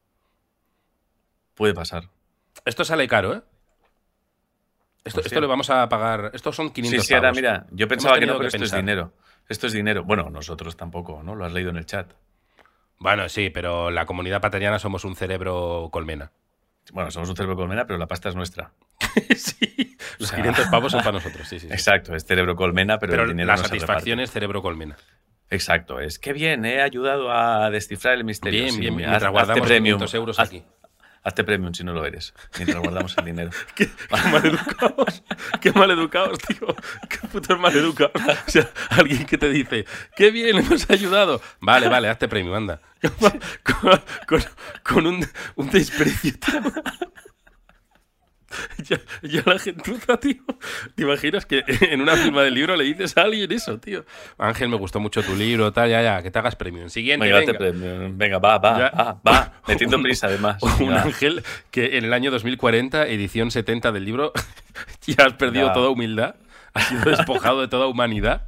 [SPEAKER 1] puede pasar.
[SPEAKER 2] Esto sale caro, ¿eh? Esto, esto le vamos a pagar... Estos son quinientos
[SPEAKER 1] Sí, sí, ahora
[SPEAKER 2] pavos.
[SPEAKER 1] mira, yo pensaba que no, pero
[SPEAKER 2] que
[SPEAKER 1] esto
[SPEAKER 2] pensar.
[SPEAKER 1] es dinero. Esto es dinero. Bueno, nosotros tampoco, ¿no? Lo has leído en el chat.
[SPEAKER 2] Bueno, sí, pero la comunidad pateriana somos un cerebro colmena.
[SPEAKER 1] Bueno, somos un cerebro colmena, pero la pasta es nuestra.
[SPEAKER 2] Sí, los o sea, quinientos pavos son para nosotros, sí, sí. sí.
[SPEAKER 1] Exacto, es cerebro colmena, pero,
[SPEAKER 2] pero
[SPEAKER 1] el dinero
[SPEAKER 2] la
[SPEAKER 1] no
[SPEAKER 2] satisfacción es cerebro colmena.
[SPEAKER 1] Exacto, es que bien, he ayudado a descifrar el misterio.
[SPEAKER 2] Bien,
[SPEAKER 1] sí,
[SPEAKER 2] bien,
[SPEAKER 1] mira,
[SPEAKER 2] mientras guardamos quinientos euros
[SPEAKER 1] haz,
[SPEAKER 2] aquí.
[SPEAKER 1] Hazte premium si no lo eres, mientras guardamos el dinero.
[SPEAKER 2] qué, qué maleducados, qué maleducados, tío. Qué putos maleducados. O sea, alguien que te dice, qué bien, hemos ayudado. Vale, vale, hazte premium, anda. Con, con, con un, un desprecio, tío. Ya, ya la gentuza, tío. ¿Te imaginas que en una firma del libro le dices a alguien eso, tío? Ángel, me gustó mucho tu libro, tal, ya, ya, que te hagas premium. Siguiente,
[SPEAKER 1] venga.
[SPEAKER 2] venga.
[SPEAKER 1] Premium. Venga, va, va,
[SPEAKER 2] ya.
[SPEAKER 1] va, va. Metiendo prisa, además.
[SPEAKER 2] Un
[SPEAKER 1] venga.
[SPEAKER 2] Ángel que en el año dos mil cuarenta, edición setenta del libro, ya has perdido
[SPEAKER 1] venga.
[SPEAKER 2] toda humildad, has sido despojado de toda humanidad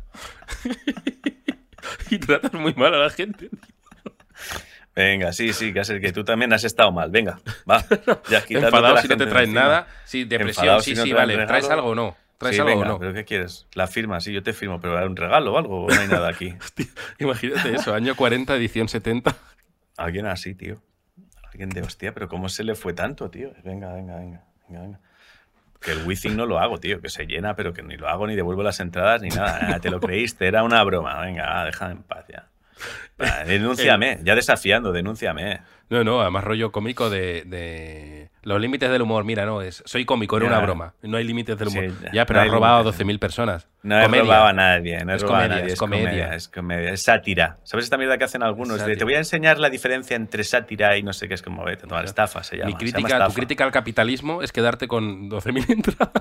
[SPEAKER 2] y tratas muy mal a la gente, tío.
[SPEAKER 1] Venga, sí, sí, que es que tú también has estado mal. Venga, va. Ya,
[SPEAKER 2] enfadado si no te traen nada. Sí, depresión,
[SPEAKER 1] enfadado
[SPEAKER 2] sí,
[SPEAKER 1] si no
[SPEAKER 2] sí,
[SPEAKER 1] traen
[SPEAKER 2] vale.
[SPEAKER 1] regalo.
[SPEAKER 2] ¿Traes algo o no? ¿Traes
[SPEAKER 1] sí,
[SPEAKER 2] algo
[SPEAKER 1] venga,
[SPEAKER 2] o no?
[SPEAKER 1] ¿Pero qué quieres? La firma, sí, yo te firmo, pero ¿un regalo o algo? No hay nada aquí.
[SPEAKER 2] Hostia, imagínate eso, año cuarenta, edición setenta.
[SPEAKER 1] Alguien así, tío. Alguien de hostia, pero ¿cómo se le fue tanto, tío? Venga, venga, venga, venga, venga. Que el Wizzing no lo hago, tío, que se llena, pero que ni lo hago, ni devuelvo las entradas, ni nada. Ah, te lo creíste, era una broma. Venga, ah, déjame en paz ya. Ah, denúnciame, ya desafiando, denúnciame.
[SPEAKER 2] No, no, además rollo cómico de, de... Los límites del humor, mira, no, es soy cómico, era una
[SPEAKER 1] Ya.
[SPEAKER 2] broma. No hay límites del humor.
[SPEAKER 1] Sí, ya,
[SPEAKER 2] ya, pero
[SPEAKER 1] no
[SPEAKER 2] has
[SPEAKER 1] hay
[SPEAKER 2] robado a
[SPEAKER 1] límites.
[SPEAKER 2] doce mil personas.
[SPEAKER 1] No he
[SPEAKER 2] Comedia.
[SPEAKER 1] robado a nadie, no he
[SPEAKER 2] Es
[SPEAKER 1] robado a
[SPEAKER 2] comedia,
[SPEAKER 1] nadie,
[SPEAKER 2] es comedia.
[SPEAKER 1] es comedia, es sátira. ¿Sabes esta mierda que hacen algunos? De,
[SPEAKER 2] Sátira.
[SPEAKER 1] te voy a enseñar la diferencia entre sátira y no sé qué, es como, vete a tomar estafa, se llama.
[SPEAKER 2] Mi
[SPEAKER 1] se
[SPEAKER 2] crítica,
[SPEAKER 1] llama
[SPEAKER 2] tu
[SPEAKER 1] estafa.
[SPEAKER 2] crítica al capitalismo es quedarte con doce mil entradas.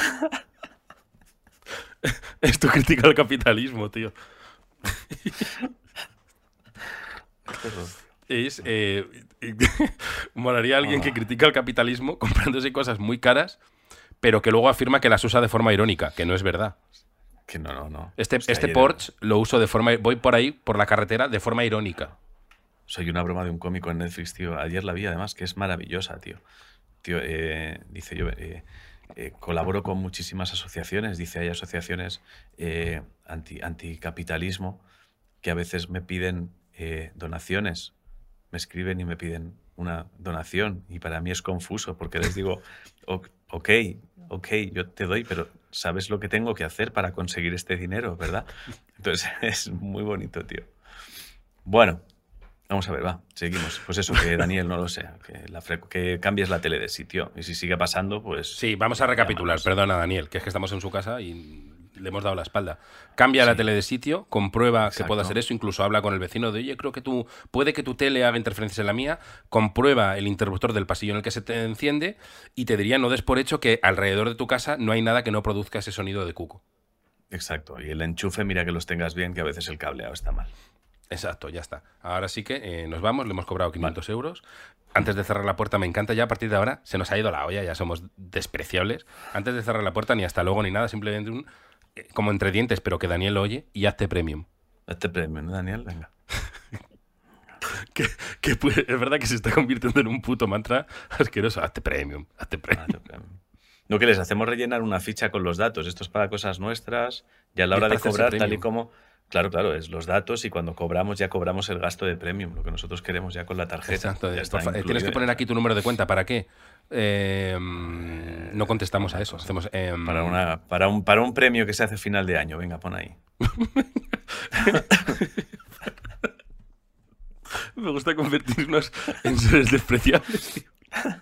[SPEAKER 2] Es tu crítica al capitalismo, tío. Es, eh, molaría alguien que critica el capitalismo comprándose cosas muy caras, pero que luego afirma que las usa de forma irónica, que no es verdad.
[SPEAKER 1] Que no, no, no.
[SPEAKER 2] Este,
[SPEAKER 1] O sea,
[SPEAKER 2] este
[SPEAKER 1] ayer-
[SPEAKER 2] Porsche lo uso de forma... Voy por ahí, por la carretera, de forma irónica.
[SPEAKER 1] Soy una broma de un cómico en Netflix, tío. Ayer la vi, además, que es maravillosa, tío. Tío, eh, dice yo, eh, eh, colaboro con muchísimas asociaciones. Dice, hay asociaciones eh, anti, anticapitalismo que a veces me piden eh, donaciones. Me escriben y me piden una donación. Y para mí es confuso porque les digo, "O- ok, ok, yo te doy, pero sabes lo que tengo que hacer para conseguir este dinero, ¿verdad?" Entonces es muy bonito, tío. Bueno. Vamos a ver, va, seguimos. Pues eso, que Daniel no lo sé, que, la frecu- que cambies la tele de sitio. Y si sigue pasando, pues...
[SPEAKER 2] Sí, vamos a recapitular.
[SPEAKER 1] llámanos.
[SPEAKER 2] Perdona, Daniel, que es que estamos en su casa y le hemos dado la espalda. Cambia la
[SPEAKER 1] Sí.
[SPEAKER 2] tele de sitio, comprueba que
[SPEAKER 1] Exacto.
[SPEAKER 2] puede hacer eso, incluso habla con el vecino de, oye, creo que tú, puede que tu tele haga interferencias en la mía, comprueba el interruptor del pasillo en el que se te enciende y te diría, no des por hecho que alrededor de tu casa no hay nada que no produzca ese sonido de cuco.
[SPEAKER 1] Exacto. Y el enchufe, mira que los tengas bien, que a veces el cableado está mal.
[SPEAKER 2] Exacto, ya está. Ahora sí que eh, nos vamos, le hemos cobrado quinientos euros. Antes de cerrar la puerta, me encanta ya a partir de ahora, se nos ha ido la olla, ya somos despreciables. Antes de cerrar la puerta, ni hasta luego ni nada, simplemente un, eh, como entre dientes, pero que Daniel lo oye y hazte premium.
[SPEAKER 1] Este premio, ¿no, Daniel? Venga.
[SPEAKER 2] Que, que puede- es verdad que se está convirtiendo en un puto mantra asqueroso. Hazte premium, hazte premium.
[SPEAKER 1] Hazte premio. No, que les hacemos rellenar una ficha con los datos. Esto es para cosas nuestras. Y a la
[SPEAKER 2] Y
[SPEAKER 1] hora de
[SPEAKER 2] para hacerse
[SPEAKER 1] cobrar, tal y
[SPEAKER 2] premium.
[SPEAKER 1] como... Claro, claro, es los datos y cuando cobramos ya cobramos el gasto de premium, lo que nosotros queremos ya con la tarjeta.
[SPEAKER 2] Exacto.
[SPEAKER 1] Ya
[SPEAKER 2] por
[SPEAKER 1] está
[SPEAKER 2] fa-
[SPEAKER 1] incluido.
[SPEAKER 2] tienes que poner aquí tu número de cuenta. ¿Para qué? Eh, no contestamos a eso. Hacemos, em,
[SPEAKER 1] Para, una, para, un, para un premio que se hace a final de año. Venga, pon ahí.
[SPEAKER 2] Me gusta convertirnos en seres despreciables, tío.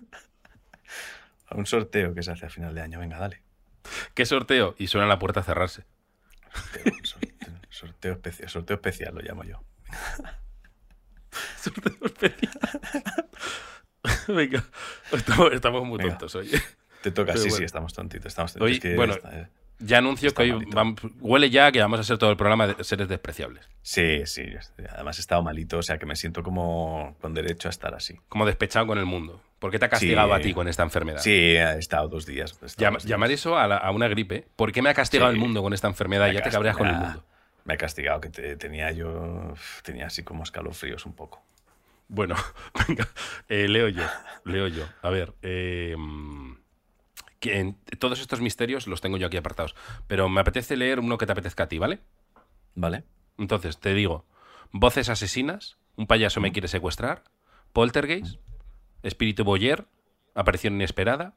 [SPEAKER 1] A un sorteo que se hace a final de año. Venga, dale.
[SPEAKER 2] ¿Qué sorteo? Y suena la puerta a cerrarse.
[SPEAKER 1] Sorteo, sorteo, sorteo especial, sorteo especial lo llamo yo.
[SPEAKER 2] Sorteo especial. Venga, estamos, estamos muy
[SPEAKER 1] Venga.
[SPEAKER 2] tontos, oye.
[SPEAKER 1] Te toca,
[SPEAKER 2] Pero
[SPEAKER 1] sí,
[SPEAKER 2] bueno.
[SPEAKER 1] sí, estamos tontitos. Estamos tontitos.
[SPEAKER 2] Hoy,
[SPEAKER 1] Es que
[SPEAKER 2] bueno,
[SPEAKER 1] está- eh.
[SPEAKER 2] ya anuncio
[SPEAKER 1] está
[SPEAKER 2] que hoy
[SPEAKER 1] malito.
[SPEAKER 2] vamos- huele ya que vamos a hacer todo el programa de seres despreciables.
[SPEAKER 1] Sí, sí. Además he estado malito, o sea que me siento como con derecho a estar así.
[SPEAKER 2] Como despechado con el mundo. ¿Por qué te ha castigado
[SPEAKER 1] Sí.
[SPEAKER 2] a ti con esta enfermedad?
[SPEAKER 1] Sí, he estado dos días. he estado
[SPEAKER 2] Llam-
[SPEAKER 1] dos días.
[SPEAKER 2] llamar eso a, la- a una gripe. ¿Por qué me ha castigado
[SPEAKER 1] Sí.
[SPEAKER 2] el mundo con esta enfermedad?
[SPEAKER 1] Me
[SPEAKER 2] Ya
[SPEAKER 1] ha
[SPEAKER 2] te cabreas con el
[SPEAKER 1] castigado.
[SPEAKER 2] mundo.
[SPEAKER 1] Me ha castigado, que te- tenía yo. Tenía así como escalofríos un poco.
[SPEAKER 2] Bueno, venga, eh, leo yo, leo yo. A ver, eh, que en- todos estos misterios los tengo yo aquí apartados, pero me apetece leer uno que te apetezca a ti, ¿vale?
[SPEAKER 1] ¿Vale?
[SPEAKER 2] Entonces, te digo, voces asesinas, un payaso me quiere secuestrar, poltergeist, espíritu boyer, aparición inesperada,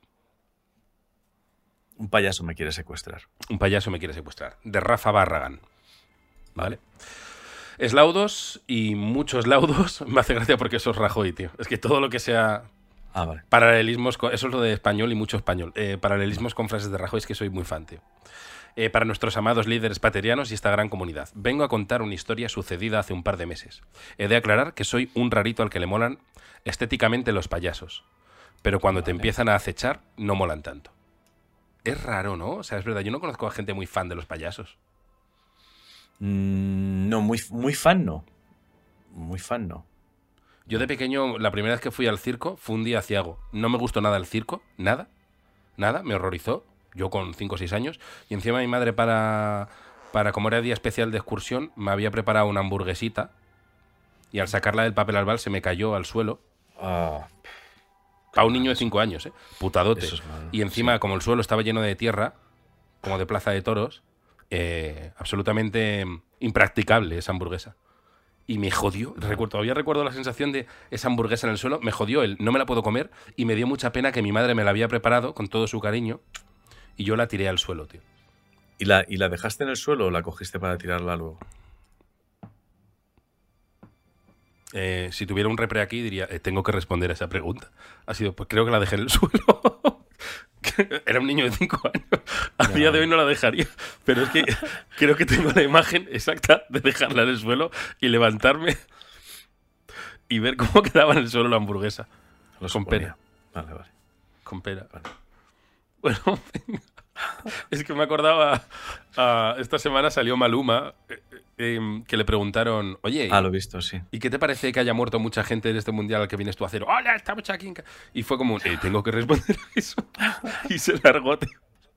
[SPEAKER 1] Un payaso me quiere secuestrar.
[SPEAKER 2] un payaso me quiere secuestrar, de Rafa Barragán, ¿vale? Eslaudos y muchos laudos, me hace gracia porque eso es Rajoy, tío. Es que todo lo que sea
[SPEAKER 1] Ah, vale.
[SPEAKER 2] paralelismos, con, eso es lo de español y mucho español, eh, paralelismos con frases de Rajoy, es que soy muy fan, tío. Eh, para nuestros amados líderes paterianos y esta gran comunidad. Vengo a contar una historia sucedida hace un par de meses. He de aclarar que soy un rarito al que le molan estéticamente los payasos, pero cuando te
[SPEAKER 1] Vale.
[SPEAKER 2] empiezan a acechar no molan tanto. Es raro, ¿no? O sea, es verdad, yo no conozco a gente muy fan de los payasos.
[SPEAKER 1] Mm, no, muy, muy fan no. Muy fan no.
[SPEAKER 2] Yo de pequeño, la primera vez que fui al circo fue un día aciago. No me gustó nada el circo, nada, nada, me horrorizó. Yo con cinco o seis años. Y encima mi madre para, para, como era día especial de excursión, me había preparado una hamburguesita y al sacarla del papel albal se me cayó al suelo.
[SPEAKER 1] Ah,
[SPEAKER 2] A un niño de cinco años, ¿eh? Putadote.
[SPEAKER 1] Eso es malo,
[SPEAKER 2] Y encima,
[SPEAKER 1] sí.
[SPEAKER 2] como el suelo estaba lleno de tierra, como de plaza de toros, eh, absolutamente impracticable esa hamburguesa. Y me jodió, recuerdo, todavía recuerdo la sensación de esa hamburguesa en el suelo, me jodió el no me la puedo comer y me dio mucha pena que mi madre me la había preparado con todo su cariño y yo la tiré al suelo, tío.
[SPEAKER 1] ¿Y la, ¿Y la dejaste en el suelo o la cogiste para tirarla luego?
[SPEAKER 2] Eh, si tuviera un repre aquí, diría, eh, tengo que responder a esa pregunta. Ha sido, pues creo que la dejé en el suelo. Era un niño de cinco años. A
[SPEAKER 1] Ya.
[SPEAKER 2] día de hoy no la dejaría. Pero es que creo que tengo la imagen exacta de dejarla en el suelo y levantarme y ver cómo quedaba en el suelo la hamburguesa.
[SPEAKER 1] Lo
[SPEAKER 2] Con
[SPEAKER 1] suponía.
[SPEAKER 2] pera.
[SPEAKER 1] Vale, vale.
[SPEAKER 2] Con pera.
[SPEAKER 1] Vale.
[SPEAKER 2] Bueno, es que me acordaba, ah, esta semana salió Maluma, eh, eh, que le preguntaron, oye,
[SPEAKER 1] Ah, lo he visto, sí.
[SPEAKER 2] ¿y qué te parece que haya muerto mucha gente en este mundial al que vienes tú a hacer? ¡Hola, estamos aquí! en ca-". Y fue como, eh, tengo que responder a eso. Y se largó, tío.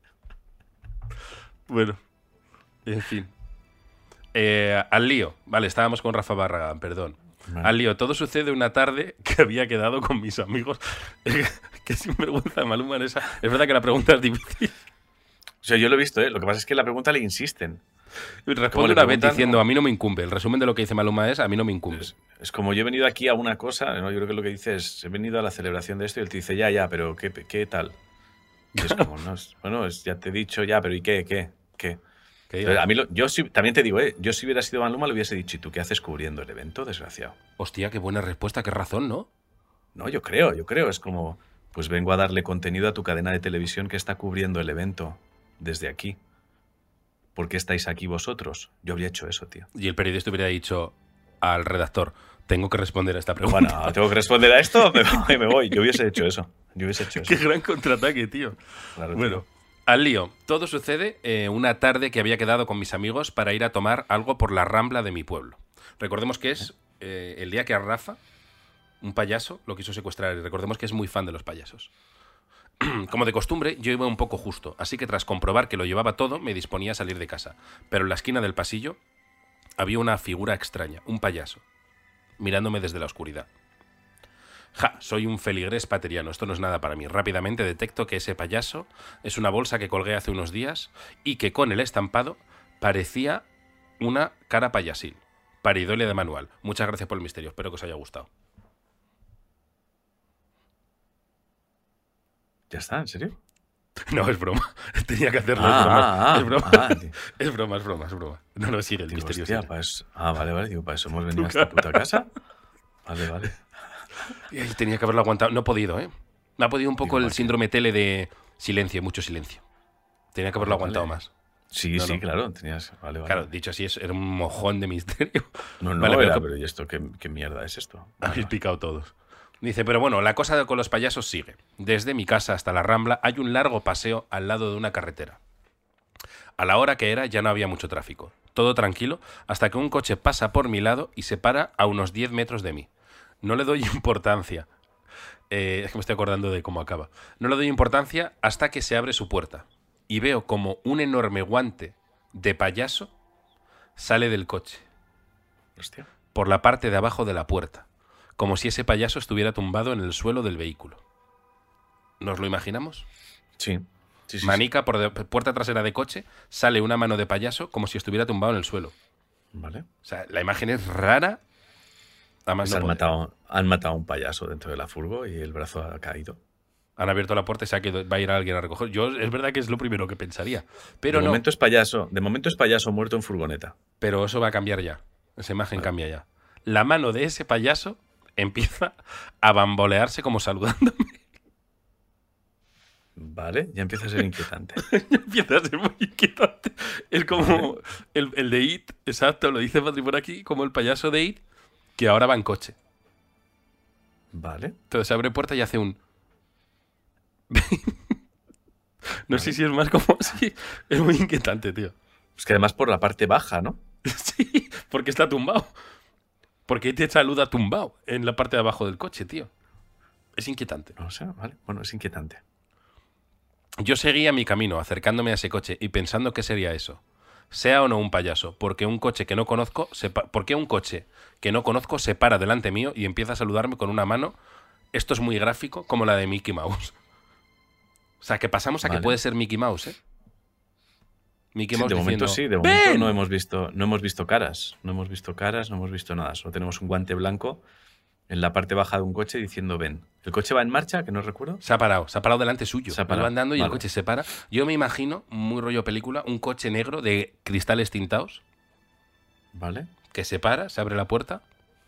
[SPEAKER 2] Bueno, en fin. Eh, al lío. Vale, estábamos con Rafa Barragán, perdón.
[SPEAKER 1] Vale.
[SPEAKER 2] Al lío. Todo sucede una tarde que había quedado con mis amigos. Qué sinvergüenza de Maluma en esa. Es verdad que la pregunta es difícil.
[SPEAKER 1] O sea, yo lo he visto, ¿eh? Lo que pasa es que la pregunta le insisten. Como
[SPEAKER 2] Responde
[SPEAKER 1] le
[SPEAKER 2] una vez
[SPEAKER 1] preguntan,
[SPEAKER 2] diciendo,
[SPEAKER 1] ¿no?
[SPEAKER 2] a mí no me incumbe. El resumen de lo que dice Maluma es, a mí no me incumbe.
[SPEAKER 1] Es, es como yo he venido aquí a una cosa, ¿no? Yo creo que lo que dice es, he venido a la celebración de esto y él te dice, ya, ya, pero ¿qué, qué tal? Y es como, no, es- bueno, es, ya te he dicho, ya, pero ¿y qué, qué, qué?
[SPEAKER 2] Que
[SPEAKER 1] Entonces, a mí lo- yo sí- también te digo, ¿eh? Yo si hubiera sido Maluma le hubiese dicho, ¿y tú qué haces cubriendo el evento, desgraciado?
[SPEAKER 2] Hostia, qué buena respuesta, qué razón, ¿no?
[SPEAKER 1] No, yo creo, yo creo. Es como, pues vengo a darle contenido a tu cadena de televisión que está cubriendo el evento desde aquí. ¿Por qué estáis aquí vosotros? Yo habría hecho eso, tío.
[SPEAKER 2] Y el periodista hubiera dicho al redactor, tengo que responder a esta pregunta.
[SPEAKER 1] Bueno, ¿tengo que responder a esto? Me voy, me voy. Yo hubiese hecho eso. Yo hubiese hecho eso.
[SPEAKER 2] Qué gran contraataque, tío.
[SPEAKER 1] Claro, tío.
[SPEAKER 2] Bueno, al lío. Todo sucede eh, una tarde que había quedado con mis amigos para ir a tomar algo por la rambla de mi pueblo. Recordemos que es eh, el día que a Rafa, un payaso, lo quiso secuestrar. Y recordemos que es muy fan de los payasos. Como de costumbre, yo iba un poco justo, así que tras comprobar que lo llevaba todo, me disponía a salir de casa. Pero en la esquina del pasillo había una figura extraña, un payaso, mirándome desde la oscuridad. Ja, soy un feligrés pateriano, esto no es nada para mí. Rápidamente detecto que ese payaso es una bolsa que colgué hace unos días y que con el estampado parecía una cara payasil. Paridolia de manual. Muchas gracias por el misterio, espero que os haya gustado.
[SPEAKER 1] ¿Ya está? ¿En serio?
[SPEAKER 2] No, es broma. Tenía que hacerlo,
[SPEAKER 1] Ah,
[SPEAKER 2] es broma.
[SPEAKER 1] ah, ah,
[SPEAKER 2] es broma.
[SPEAKER 1] ah, tío.
[SPEAKER 2] es broma, es broma, es broma. No, no, sigue el
[SPEAKER 1] Digo,
[SPEAKER 2] misterio.
[SPEAKER 1] hostia,
[SPEAKER 2] sigue.
[SPEAKER 1] para eso- Ah, vale, vale. Digo, para eso hemos venido a esta puta casa. Vale, vale.
[SPEAKER 2] Y ahí tenía que haberlo aguantado. No he podido, ¿eh? Me ha podido un poco
[SPEAKER 1] Digo,
[SPEAKER 2] el
[SPEAKER 1] ¿qué?
[SPEAKER 2] síndrome tele de silencio, mucho silencio. Tenía que haberlo
[SPEAKER 1] Vale,
[SPEAKER 2] aguantado
[SPEAKER 1] vale.
[SPEAKER 2] más.
[SPEAKER 1] Sí,
[SPEAKER 2] No,
[SPEAKER 1] sí,
[SPEAKER 2] no.
[SPEAKER 1] claro. Tenías... Vale, vale.
[SPEAKER 2] Claro, dicho así, es, era un mojón de misterio.
[SPEAKER 1] No, no,
[SPEAKER 2] Vale, pero
[SPEAKER 1] era,
[SPEAKER 2] que-
[SPEAKER 1] pero ¿y esto qué, qué mierda es esto? Vale,
[SPEAKER 2] Habéis
[SPEAKER 1] vale.
[SPEAKER 2] picado todos. Dice, pero bueno, la cosa con los payasos sigue. Desde mi casa hasta la Rambla hay un largo paseo al lado de una carretera. A la hora que era ya no había mucho tráfico. Todo tranquilo hasta que un coche pasa por mi lado y se para a unos diez metros de mí. No le doy importancia. Eh, es que me estoy acordando de cómo acaba. No le doy importancia hasta que se abre su puerta. Y veo como un enorme guante de payaso sale del coche,
[SPEAKER 1] Hostia.
[SPEAKER 2] por la parte de abajo de la puerta, como si ese payaso estuviera tumbado en el suelo del vehículo. ¿Nos lo imaginamos?
[SPEAKER 1] Sí. Sí, sí, sí.
[SPEAKER 2] Manica por de- puerta trasera de coche, sale una mano de payaso como si estuviera tumbado en el suelo.
[SPEAKER 1] Vale.
[SPEAKER 2] O sea, la imagen es rara. Además,
[SPEAKER 1] Pues
[SPEAKER 2] no
[SPEAKER 1] han,
[SPEAKER 2] puede.
[SPEAKER 1] matado, han matado a un payaso dentro de la furgo y el brazo ha caído.
[SPEAKER 2] Han abierto la puerta y se ha quedado- va a ir alguien a recoger. Yo es verdad que es lo primero que pensaría. Pero
[SPEAKER 1] de
[SPEAKER 2] no,
[SPEAKER 1] momento es payaso. De momento es payaso muerto en furgoneta.
[SPEAKER 2] pero eso va a cambiar ya. Esa imagen
[SPEAKER 1] Vale.
[SPEAKER 2] cambia ya. La mano de ese payaso empieza a bambolearse como saludándome.
[SPEAKER 1] Vale, ya empieza a ser inquietante.
[SPEAKER 2] Empieza a ser muy inquietante. Es como el, el de It, exacto, lo dice Patri por aquí, como el payaso de It, que ahora va en coche.
[SPEAKER 1] Vale.
[SPEAKER 2] Entonces se abre puerta y hace un... No sé si es más como así. Es muy inquietante, tío.
[SPEAKER 1] Es que además por la parte baja, ¿no?
[SPEAKER 2] Sí, porque está tumbado. Porque te saluda tumbado en la parte de abajo del coche, tío. Es inquietante.
[SPEAKER 1] No sé, vale. Bueno, es inquietante.
[SPEAKER 2] Yo seguía mi camino, acercándome a ese coche y pensando qué sería eso. Sea o no un payaso, porque un coche que no conozco, se pa- ¿por qué un coche que no conozco se para delante mío y empieza a saludarme con una mano? Esto es muy gráfico, como la de Mickey Mouse. O sea, que pasamos a que
[SPEAKER 1] Vale.
[SPEAKER 2] puede ser Mickey Mouse, ¿eh? Mickey
[SPEAKER 1] Sí,
[SPEAKER 2] Mouse
[SPEAKER 1] de momento
[SPEAKER 2] diciendo,
[SPEAKER 1] sí, de momento
[SPEAKER 2] "¡Ven!".
[SPEAKER 1] no hemos visto, no hemos visto caras. No hemos visto caras, no hemos visto nada. Solo tenemos un guante blanco en la parte baja de un coche diciendo ven. ¿El coche va en marcha? Que no recuerdo.
[SPEAKER 2] Se ha parado, se ha parado delante suyo.
[SPEAKER 1] Se ha
[SPEAKER 2] Él
[SPEAKER 1] parado,
[SPEAKER 2] va andando y el
[SPEAKER 1] vale.
[SPEAKER 2] coche se para. Yo me imagino, muy rollo película, un coche negro de cristales tintados
[SPEAKER 1] Vale.
[SPEAKER 2] que se para, se abre la puerta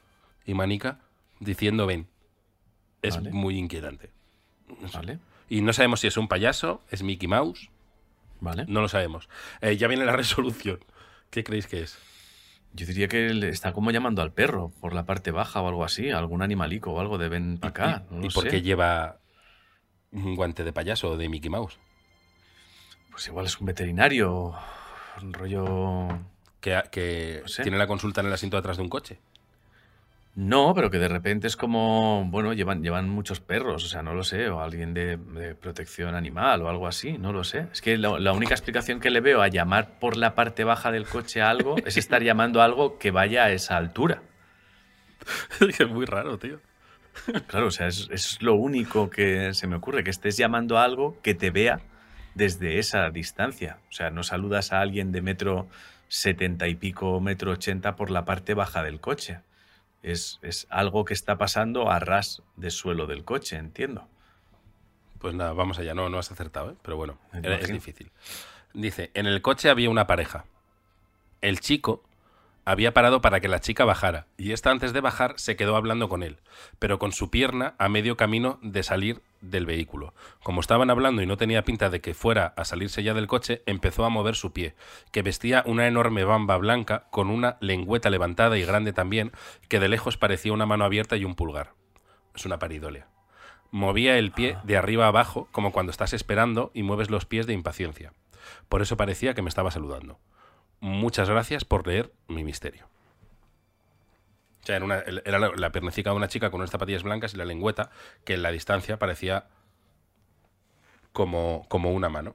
[SPEAKER 2] y manica diciendo ven. Es
[SPEAKER 1] Vale.
[SPEAKER 2] muy inquietante.
[SPEAKER 1] Vale.
[SPEAKER 2] Y no sabemos si es un payaso, es Mickey Mouse,
[SPEAKER 1] Vale.
[SPEAKER 2] no lo sabemos. Eh, ya viene la resolución. ¿Qué creéis que es?
[SPEAKER 1] Yo diría que le está como llamando al perro por la parte baja o algo así, algún animalico o algo de ven para acá.
[SPEAKER 2] ¿Y,
[SPEAKER 1] no
[SPEAKER 2] y
[SPEAKER 1] lo
[SPEAKER 2] por
[SPEAKER 1] sé.
[SPEAKER 2] qué lleva un guante de payaso o de Mickey Mouse?
[SPEAKER 1] Pues igual es un veterinario, un rollo...
[SPEAKER 2] Que, que
[SPEAKER 1] No sé.
[SPEAKER 2] tiene la consulta en el asiento de atrás de un coche.
[SPEAKER 1] No, pero que de repente es como, bueno, llevan, llevan muchos perros, o sea, no lo sé, o alguien de, de protección animal o algo así, no lo sé. Es que la, la única explicación que le veo a llamar por la parte baja del coche a algo es estar llamando a algo que vaya a esa altura.
[SPEAKER 2] Es muy raro, tío.
[SPEAKER 1] Claro, o sea, es, es lo único que se me ocurre, que estés llamando a algo que te vea desde esa distancia. O sea, no saludas a alguien de metro setenta y pico, metro ochenta por la parte baja del coche. Es, es algo que está pasando a ras de suelo del coche, entiendo.
[SPEAKER 2] Pues nada, vamos allá. No, no has acertado, ¿eh? Pero bueno,
[SPEAKER 1] Me
[SPEAKER 2] era- es
[SPEAKER 1] imagino.
[SPEAKER 2] difícil. Dice, en el coche había una pareja. El chico había parado para que la chica bajara y esta antes de bajar se quedó hablando con él, pero con su pierna a medio camino de salir del vehículo. Como estaban hablando y no tenía pinta de que fuera a salirse ya del coche, empezó a mover su pie, que vestía una enorme bamba blanca con una lengüeta levantada y grande también, que de lejos parecía una mano abierta y un pulgar. Es una pareidolia. Movía el pie de arriba a abajo, como cuando estás esperando y mueves los pies de impaciencia. Por eso parecía que me estaba saludando. Muchas gracias por leer mi misterio. O sea, era, una- era la, la piernecica de una chica con unas zapatillas blancas y la lengüeta, que en la distancia parecía como, como una mano.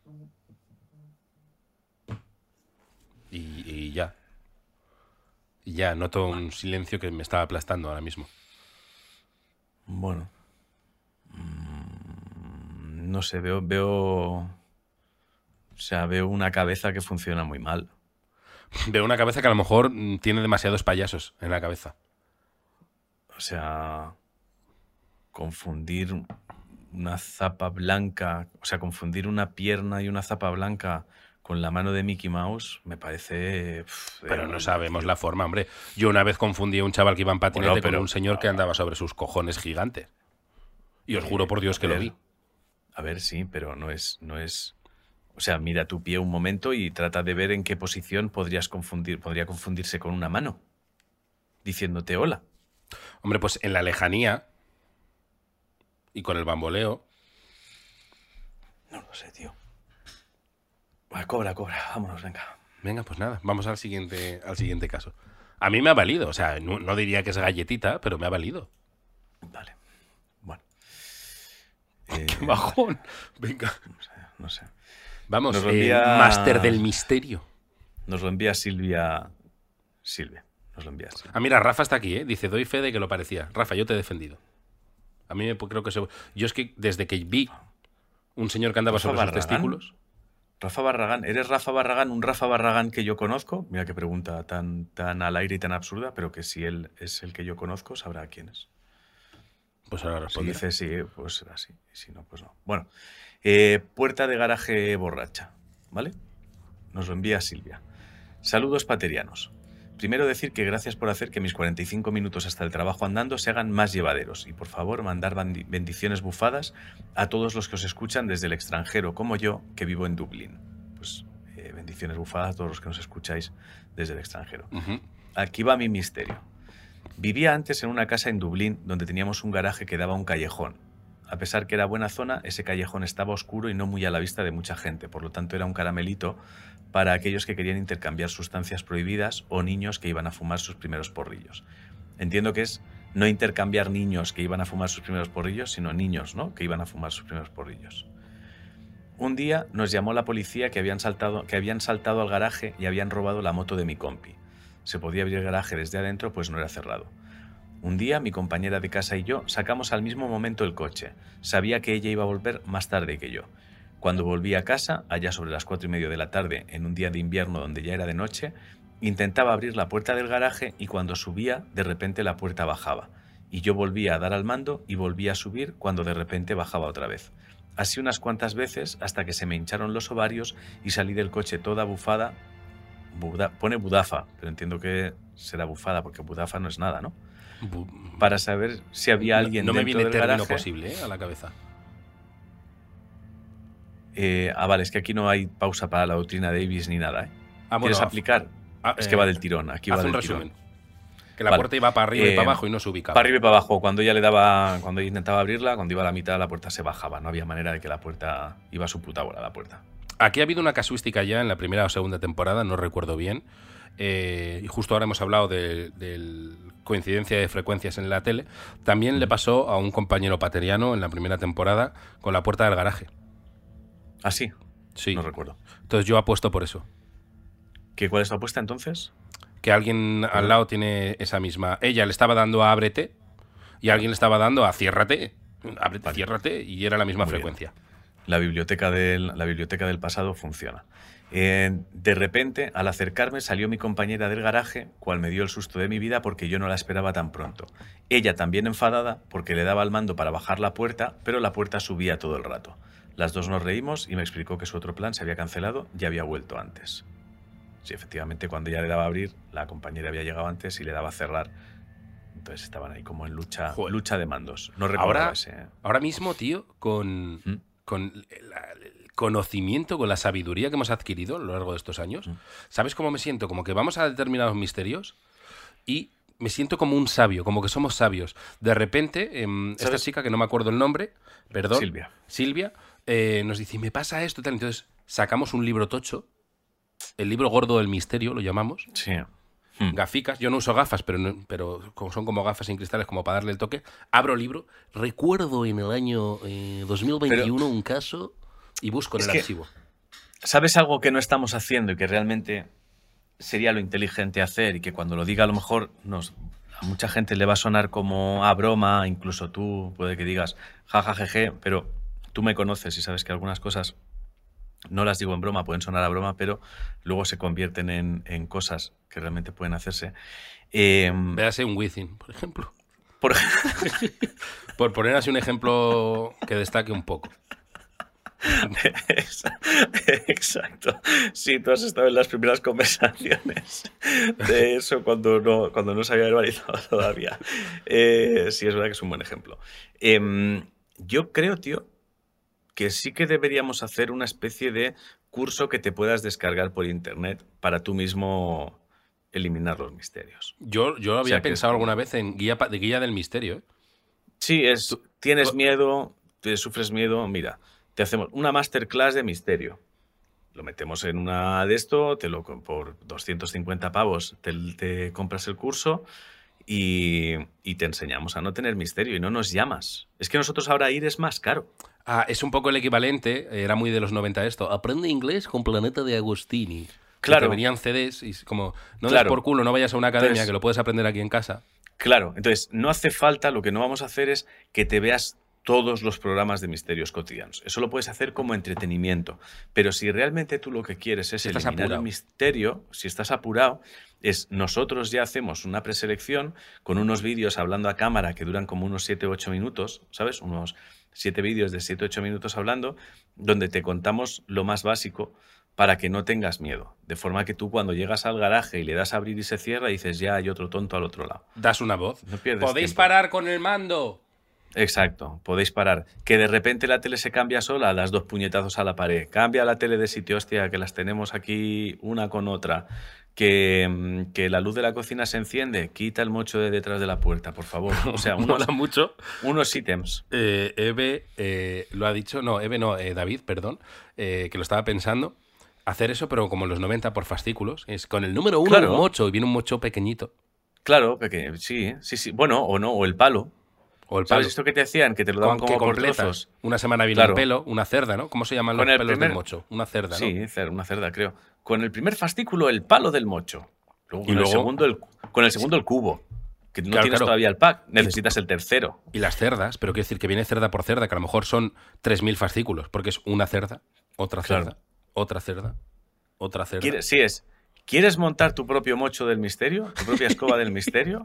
[SPEAKER 2] Y, y ya. Y ya, noto un silencio que me está aplastando ahora mismo.
[SPEAKER 1] Bueno. Mm, no sé, veo, veo... O sea, veo una cabeza que funciona muy mal.
[SPEAKER 2] Veo una cabeza que a lo mejor mm, tiene demasiados payasos en la cabeza.
[SPEAKER 1] O sea, confundir una zapa blanca, o sea, confundir una pierna y una zapa blanca con la mano de Mickey Mouse me parece... pff,
[SPEAKER 2] Pero
[SPEAKER 1] eh,
[SPEAKER 2] no sabemos la forma, hombre. Yo una vez confundí a un chaval que iba en patinete
[SPEAKER 1] Bueno, pero-
[SPEAKER 2] con un señor que andaba sobre sus cojones gigantes. Y os juro por Dios que
[SPEAKER 1] a
[SPEAKER 2] lo
[SPEAKER 1] ver,
[SPEAKER 2] vi.
[SPEAKER 1] A ver, sí, pero no es, no es... O sea, mira tu pie un momento y trata de ver en qué posición podrías confundir, podría confundirse con una mano, diciéndote hola.
[SPEAKER 2] Hombre, pues en la lejanía y con el bamboleo.
[SPEAKER 1] No lo sé, tío. Va, cobra, cobra, vámonos, venga.
[SPEAKER 2] Venga, pues nada, vamos al siguiente, al siguiente caso. A mí me ha valido, o sea, no, no diría que es galletita, pero me ha valido.
[SPEAKER 1] Vale, bueno. Eh,
[SPEAKER 2] ¡Qué bajón! Venga.
[SPEAKER 1] no sé, no sé.
[SPEAKER 2] Vamos,
[SPEAKER 1] Nos lo
[SPEAKER 2] eh,
[SPEAKER 1] envía-
[SPEAKER 2] máster del misterio.
[SPEAKER 1] Nos lo envía Silvia... Silvia, nos lo envía Silvia.
[SPEAKER 2] Ah, mira, Rafa está aquí, ¿eh? Dice, doy fe de que lo parecía. Rafa, yo te he defendido. A mí me creo que... Se... Yo es que desde que vi un señor que andaba
[SPEAKER 1] Rafa
[SPEAKER 2] sobre sus
[SPEAKER 1] Barragán.
[SPEAKER 2] testículos...
[SPEAKER 1] Rafa Barragán, ¿eres Rafa Barragán, un Rafa Barragán que yo conozco? Mira qué pregunta tan, tan al aire y tan absurda, pero que si él es el que yo conozco, sabrá quién es.
[SPEAKER 2] Pues ahora
[SPEAKER 1] Si
[SPEAKER 2] responde.
[SPEAKER 1] dice sí, pues será así. Y si no, pues no. Bueno, eh, puerta de garaje borracha, ¿vale? Nos lo envía Silvia. Saludos paterianos. Primero decir que gracias por hacer que mis cuarenta y cinco minutos hasta el trabajo andando se hagan más llevaderos y por favor mandar bandi- bendiciones bufadas a todos los que os escuchan desde el extranjero, como yo, que vivo en Dublín. Pues eh, bendiciones bufadas a todos los que nos escucháis desde el extranjero.
[SPEAKER 2] Ujú.
[SPEAKER 1] Aquí va mi misterio. Vivía antes en una casa en Dublín donde teníamos un garaje que daba a un callejón. A pesar que era buena zona, ese callejón estaba oscuro y no muy a la vista de mucha gente, por lo tanto era un caramelito para aquellos que querían intercambiar sustancias prohibidas o niños que iban a fumar sus primeros porrillos. Entiendo que es no intercambiar niños que iban a fumar sus primeros porrillos, sino niños, ¿no?, que iban a fumar sus primeros porrillos. Un día nos llamó la policía que habían saltado, que habían saltado al garaje y habían robado la moto de mi compi. Se podía abrir el garaje desde adentro, pues no era cerrado. Un día mi compañera de casa y yo sacamos al mismo momento el coche. Sabía que ella iba a volver más tarde que yo. Cuando volví a casa, allá sobre las cuatro y media de la tarde, en un día de invierno donde ya era de noche, intentaba abrir la puerta del garaje y cuando subía, de repente la puerta bajaba. Y yo volvía a dar al mando y volvía a subir cuando de repente bajaba otra vez. Así unas cuantas veces hasta que se me hincharon los ovarios y salí del coche toda bufada. Buda, pone budafa, pero entiendo que será bufada porque budafa no es nada, ¿no? para saber si había alguien
[SPEAKER 2] no, no me
[SPEAKER 1] dentro
[SPEAKER 2] viene
[SPEAKER 1] del
[SPEAKER 2] término
[SPEAKER 1] garaje.
[SPEAKER 2] posible, ¿eh? A la cabeza.
[SPEAKER 1] Eh, ah, vale, es que aquí no hay pausa para la doctrina Davis ni nada, ¿eh?
[SPEAKER 2] Ah, bueno,
[SPEAKER 1] ¿Quieres aplicar?
[SPEAKER 2] Ah,
[SPEAKER 1] es que
[SPEAKER 2] eh,
[SPEAKER 1] va del tirón, aquí va
[SPEAKER 2] haz
[SPEAKER 1] del
[SPEAKER 2] un resumen.
[SPEAKER 1] tirón.
[SPEAKER 2] Que la
[SPEAKER 1] Vale.
[SPEAKER 2] puerta iba para arriba
[SPEAKER 1] Eh,
[SPEAKER 2] y para abajo y no se ubicaba.
[SPEAKER 1] Para arriba y para abajo. Cuando ella le daba, cuando ella intentaba abrirla, cuando iba a la mitad, la puerta se bajaba. No había manera de que la puerta iba a su puta bola, la puerta.
[SPEAKER 2] Aquí ha habido una casuística ya en la primera o segunda temporada, no recuerdo bien. Eh, y justo ahora hemos hablado de, de coincidencia de frecuencias en la tele. También mm. le pasó a un compañero pateriano en la primera temporada con la puerta del garaje.
[SPEAKER 1] ¿Ah, sí?
[SPEAKER 2] Sí.
[SPEAKER 1] No recuerdo.
[SPEAKER 2] Entonces yo apuesto por eso.
[SPEAKER 1] ¿Qué, ¿Cuál es tu apuesta entonces?
[SPEAKER 2] Que alguien al lado tiene esa misma... Ella le estaba dando a ábrete y alguien le estaba dando a ciérrate. Ábrete, vale. Ciérrate, y era la misma Muy frecuencia.
[SPEAKER 1] Bien. La biblioteca, del, la biblioteca del pasado funciona. Eh, de repente, al acercarme, salió mi compañera del garaje, cual me dio el susto de mi vida porque yo no la esperaba tan pronto. Ella también enfadada porque le daba al mando para bajar la puerta, pero la puerta subía todo el rato. Las dos nos reímos y me explicó que su otro plan se había cancelado y había vuelto antes. Sí, efectivamente, cuando ella le daba a abrir, la compañera había llegado antes y le daba a cerrar. Entonces estaban ahí como en lucha, lucha de mandos. No recuerdo
[SPEAKER 2] ahora,
[SPEAKER 1] ese. ¿eh?
[SPEAKER 2] Ahora mismo, tío, con, ¿Mm? con la, el conocimiento, con la sabiduría que hemos adquirido a lo largo de estos años, ¿Mm? ¿sabes cómo me siento? Como que vamos a determinados misterios y me siento como un sabio, como que somos sabios. De repente, eh, esta chica, que no me acuerdo el nombre, perdón,
[SPEAKER 1] Silvia,
[SPEAKER 2] Silvia eh, nos dice, me pasa esto, tal. Entonces sacamos un libro tocho, el libro gordo del misterio, lo llamamos.
[SPEAKER 1] Sí.
[SPEAKER 2] Hmm. Gaficas, yo no uso gafas, pero, no, pero son como gafas sin cristales, como para darle el toque. Abro el libro, recuerdo en el año eh, dos mil veintiuno pero, un caso y busco en el archivo.
[SPEAKER 1] ¿Sabes algo que no estamos haciendo y que realmente sería lo inteligente hacer y que cuando lo diga a lo mejor nos, a mucha gente le va a sonar como a broma, incluso tú puede que digas jajajeje, pero tú me conoces y sabes que algunas cosas no las digo en broma, pueden sonar a broma, pero luego se convierten en, en cosas que realmente pueden hacerse. Eh,
[SPEAKER 2] Véase un Within, por ejemplo.
[SPEAKER 1] Por,
[SPEAKER 2] por poner así un ejemplo que destaque un poco.
[SPEAKER 1] Exacto. Sí, tú has estado en las primeras conversaciones de eso cuando no, cuando no se había verbalizado todavía. Eh, sí, es verdad que es un buen ejemplo. Eh, yo creo, tío, que sí que deberíamos hacer una especie de curso que te puedas descargar por internet para tú mismo eliminar los misterios.
[SPEAKER 2] Yo, yo había o sea, pensado es... alguna vez en guía, de guía del misterio. ¿eh?
[SPEAKER 1] Sí, es, tienes miedo, te sufres miedo, mira, te hacemos una masterclass de misterio. Lo metemos en una de esto, te lo por doscientos cincuenta pavos te, te compras el curso y, y te enseñamos a no tener misterio y no nos llamas. Es que nosotros ahora ir es más caro.
[SPEAKER 2] Ah, es un poco el equivalente, era muy de los noventa esto, aprende inglés con Planeta de Agostini.
[SPEAKER 1] Claro.
[SPEAKER 2] Que venían C Ds y como, no
[SPEAKER 1] claro.
[SPEAKER 2] des por culo, no vayas a una academia, entonces, que lo puedes aprender aquí en casa.
[SPEAKER 1] Claro, entonces no hace falta, lo que no vamos a hacer es que te veas todos los programas de misterios cotidianos. Eso lo puedes hacer como entretenimiento. Pero si realmente tú lo que quieres es si eliminar apurado. el misterio, si estás apurado, es nosotros ya hacemos una preselección con unos vídeos hablando a cámara que duran como unos siete u ocho minutos, ¿sabes? Unos siete vídeos de siete u ocho minutos hablando, donde te contamos lo más básico para que no tengas miedo. De forma que tú cuando llegas al garaje y le das a abrir y se cierra, dices, ya hay otro tonto al otro lado.
[SPEAKER 2] Das una voz.
[SPEAKER 1] No pierdes
[SPEAKER 2] ¡Podéis
[SPEAKER 1] tiempo.
[SPEAKER 2] parar con el mando!
[SPEAKER 1] Exacto, podéis parar. Que de repente la tele se cambia sola, das dos puñetazos a la pared. Cambia la tele de sitio, hostia, que las tenemos aquí una con otra. Que, que la luz de la cocina se enciende, quita el mocho de detrás de la puerta, por favor. O sea, unos,
[SPEAKER 2] mola mucho.
[SPEAKER 1] unos ítems.
[SPEAKER 2] Eh, Eve eh, lo ha dicho, no, Eve no, eh, David, perdón, eh, que lo estaba pensando. Hacer eso, pero como en los noventa por fascículos. Es con el número uno
[SPEAKER 1] claro.
[SPEAKER 2] un mocho y viene un mocho pequeñito.
[SPEAKER 1] Claro, pequeño, sí, sí, sí. Bueno, o no, o el palo.
[SPEAKER 2] O el palo.
[SPEAKER 1] ¿Sabes esto que te hacían? Que te lo daban
[SPEAKER 2] con,
[SPEAKER 1] como
[SPEAKER 2] que
[SPEAKER 1] por
[SPEAKER 2] completas.
[SPEAKER 1] trozos.
[SPEAKER 2] Una semana viene
[SPEAKER 1] claro.
[SPEAKER 2] un pelo, una cerda, ¿no? ¿Cómo se llaman los
[SPEAKER 1] con el
[SPEAKER 2] pelos
[SPEAKER 1] primer...
[SPEAKER 2] del mocho? Una cerda, ¿no?
[SPEAKER 1] Sí, una cerda, creo. Con el primer fascículo, el palo del mocho. Luego, con,
[SPEAKER 2] y luego...
[SPEAKER 1] el segundo, el... con el segundo, el cubo. Que no
[SPEAKER 2] claro,
[SPEAKER 1] tienes
[SPEAKER 2] claro.
[SPEAKER 1] todavía el pack, necesitas el tercero.
[SPEAKER 2] Y las cerdas, pero quiero decir que viene cerda por cerda, que a lo mejor son tres mil fascículos, porque es una cerda, otra cerda, claro. otra cerda, otra cerda.
[SPEAKER 1] ¿Quieres, sí, es. ¿Quieres montar tu propio mocho del misterio? ¿Tu propia escoba del misterio?